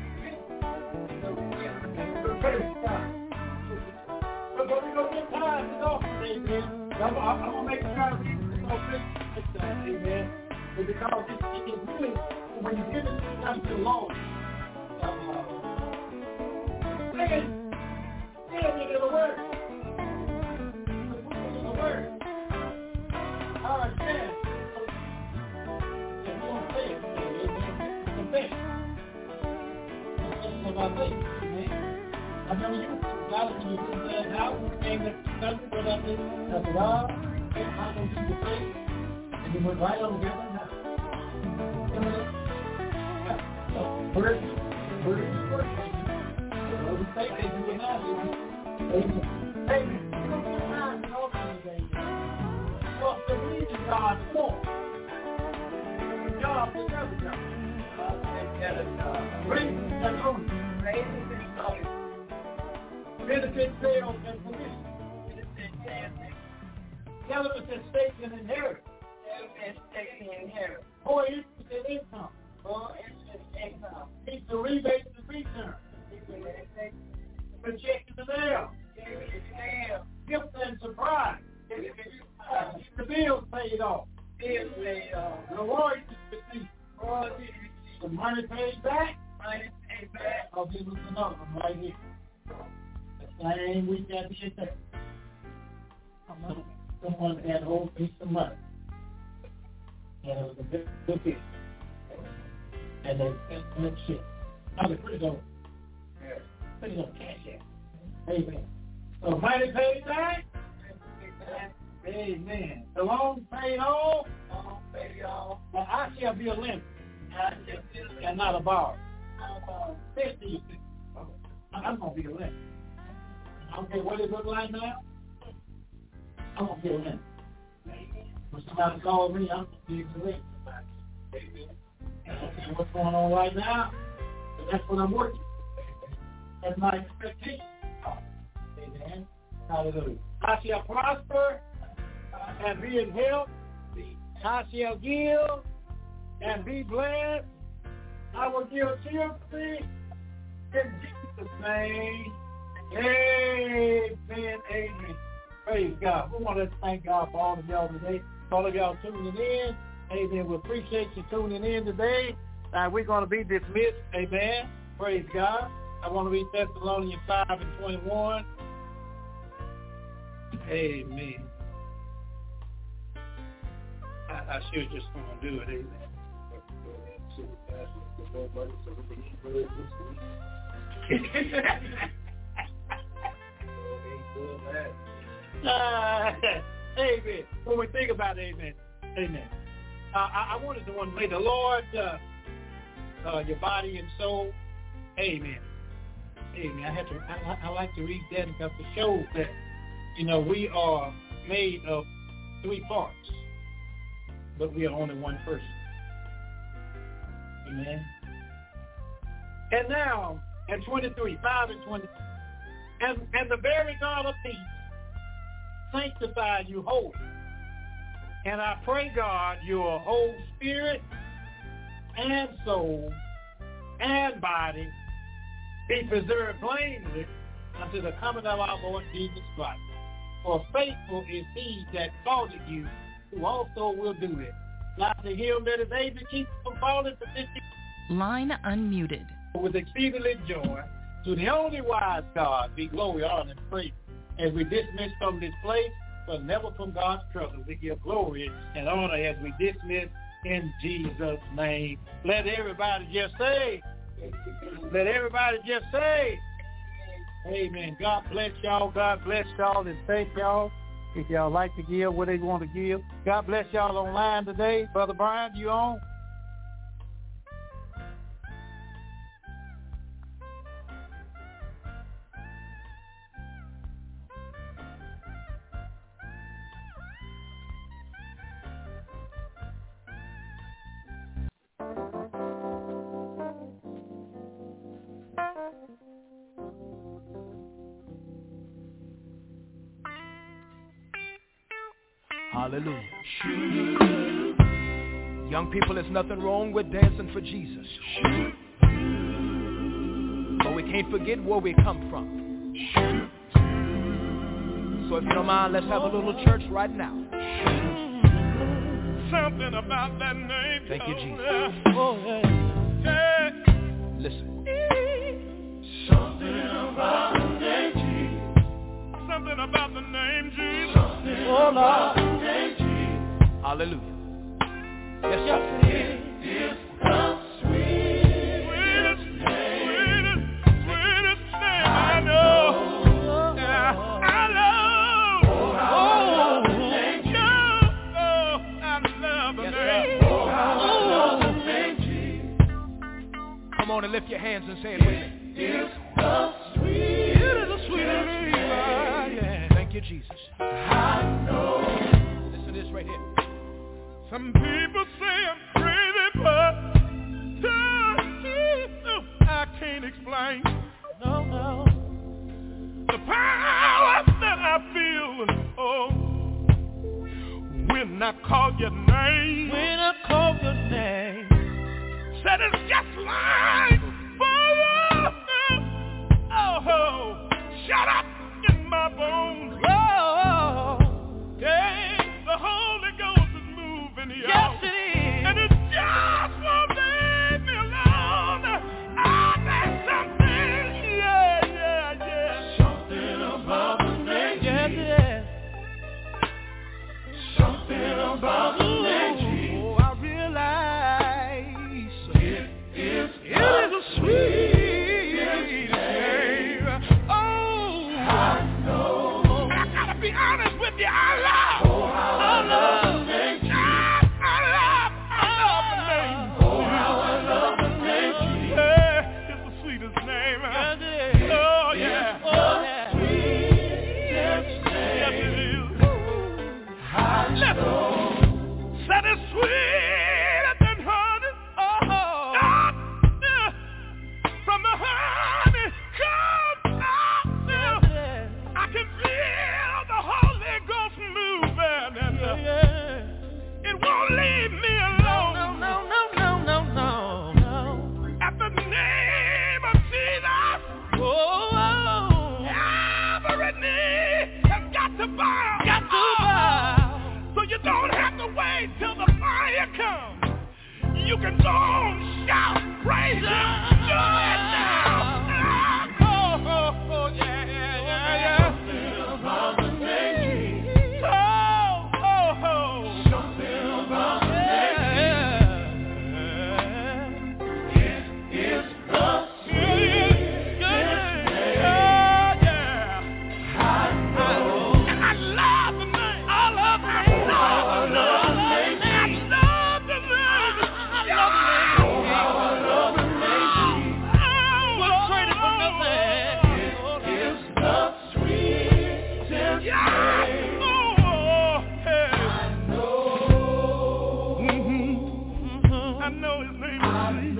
Praise God. But we're going to get tired and off, amen. I'm going to make a try to read this whole thing, amen. But because it's, it's good, when you give it time to the Lord, man, man, you get a word. Put a word. All right, man. If you don't say it, salvation, man. I remember you, God, when you went to that house, you came to the country, what I did, I said, God, I'm going to keep the faith. And you went right on together. Word, word is word. What we say, they do it now, they do. Amen. Amen. You don't get time to talk to me, because the reason God wants the job is every job. Reason that's on you. Benefit, sales, and commission. Elements at stake and inheritance. Elements at stake and inheritance. Or interest and income. Or interest and income. It's the rebate and return. The check in the mail. Gift and surprise. The bills paid off. Bills paid off. The royalties received. Royalties received. The money paid back. Money paid back. Oh, this was another one right here. The same week that shit there. Someone had a whole piece of money. And it was a big, big piece. And they spent that shit. I was pretty good. Pretty good cash out. Amen. So money paid back. Amen. The loan paid off. Loan paid off. And I shall be a lender. I shall be a lender. And not a borrower. Fifty. I'm gonna be a lender. I don't care what it looks like now. I'm gonna be a lender. When somebody calls me, I'm gonna be a lender. I don't care what's going on right now, but that's what I'm working. That's my expectation. Amen. Hallelujah. I shall prosper and be in health. I shall give and be blessed. I will give cheerfully in Jesus' name. Amen. Amen. Praise God. We want to thank God for all of y'all today. All of y'all tuning in. Amen. We appreciate you tuning in today. Uh, we're going to be dismissed. Amen. Praise God. I want to read Thessalonians five and twenty-one. Amen. I, I should just want to do it. Amen. uh, amen. When we think about it, amen. Amen. Uh, I, I wanted to want to may the Lord uh, uh, your body and soul. Amen. Amen. I have to. I, I like to read that because it shows that you know we are made of three parts, but we are only one person. Amen. And now, at twenty-three, five and twenty, and and the very God of peace sanctify you wholly. And I pray, God, your whole spirit and soul and body be preserved blameless unto the coming of our Lord Jesus Christ. For faithful is he that called you, who also will do it. Not to him that is able to keep from falling to fifty. Line unmuted. With exceedingly joy, to the only wise God be glory, honor, and praise. As we dismiss from this place, but never from God's presence, we give glory and honor as we dismiss in Jesus' name. Let everybody just say, let everybody just say, amen. God bless y'all. God bless y'all and thank y'all. If y'all like to give what they want to give. God bless y'all online today. Brother Brian, you on? Hallelujah. Young people, there's nothing wrong with dancing for Jesus. But we can't forget where we come from. So if you don't mind, let's have a little church right now. Something about that name. Thank you, Jesus. Oh, yeah. Yeah. Listen. Something about the name Jesus. Something about the name Jesus. Something oh, about the name Jesus. Hallelujah. Yes, yes. It is the sweetest, sweetest name. Come on and lift your hands and say it with me. It's the sweet, it is the sweetest name. Yeah. Thank you, Jesus. I know. Listen to this right here. Some people say I'm crazy, but I can't explain. No, no. The power that I feel, oh, when I call your name, when I call your name, said it's just like fire. Oh, shut up in my bones. Oh, yeah, the Holy Ghost is moving, y'all. Yes, it is. And it just won't leave me alone. Ah, there's something, yeah, yeah, yeah. Something about the name. Yes, it is. Something about the name. Oh, I realize it is, it is a sweet name. Oh, I know. I gotta be honest with you. I love. Oh, I love the name. I love. I love the name. Oh, how I love the name. Yeah, it's the sweetest name. Yes, it is. Oh yeah. Oh yeah. Sweetest name. Yes, it is. I know. Said it's sweeter than honey. Oh, Ah, yeah. From the honey comes out. yes, Yeah. it is. I can feel the Holy Ghost moving, and uh, Yeah. it won't leave me alone. No, no, no, no, no, no, no. At the name of Jesus, Oh, oh. every knee has got to bow. Got to bow. So you don't have to wait till the fire comes. You can go on, shout, praise Him, do it now. Ah, oh, oh, oh, yeah, yeah, yeah, yeah. Something about the name. Oh, oh, oh. Something about the name. It is the sweetest name. Oh, yeah. I know. And I love the name. I love the name. I love the name. I love the name. I love the name. Oh, how I love the name. Oh, Wouldn't trade it for nothing. it is the sweetest name. Oh, hey. I know. Mm-hmm. I know His name is sweet.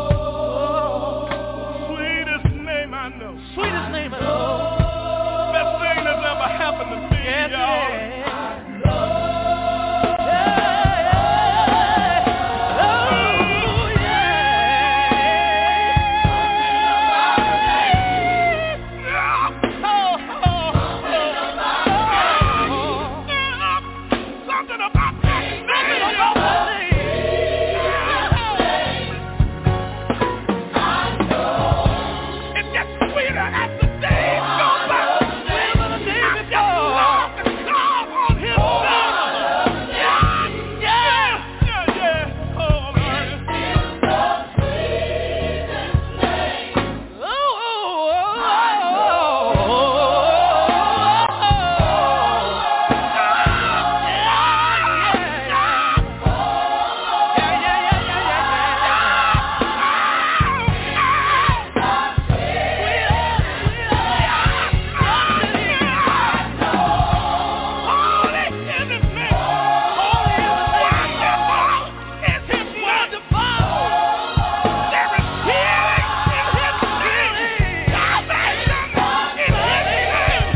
Sweetest name I know. Sweetest name of all. Best thing that's ever happened to me, Yes, y'all. it is. Something about that name. It gets sweeter as the days go by. I just love to call on His name. Yeah, yeah, yeah, yeah. Oh, Lord. Holy is His name. Wonderful is His wonderful. There is healing in His name. Salvation in His name.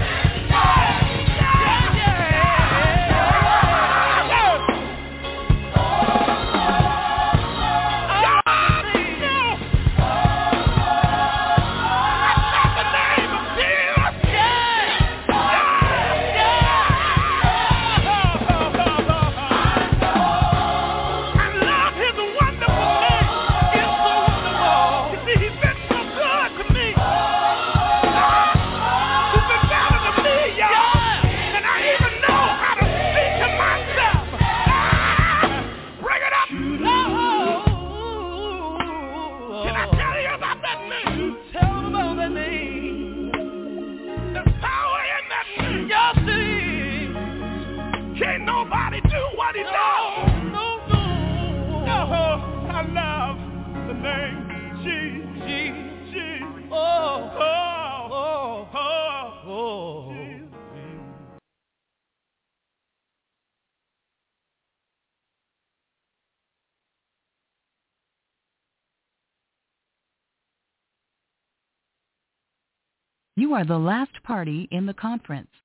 Can I tell you about that name? Tell them about that name. There's power in that name. Yes, it is. Can't nobody do what He does. No, no, no. Oh, I love the name Jesus. You are the last party in the conference.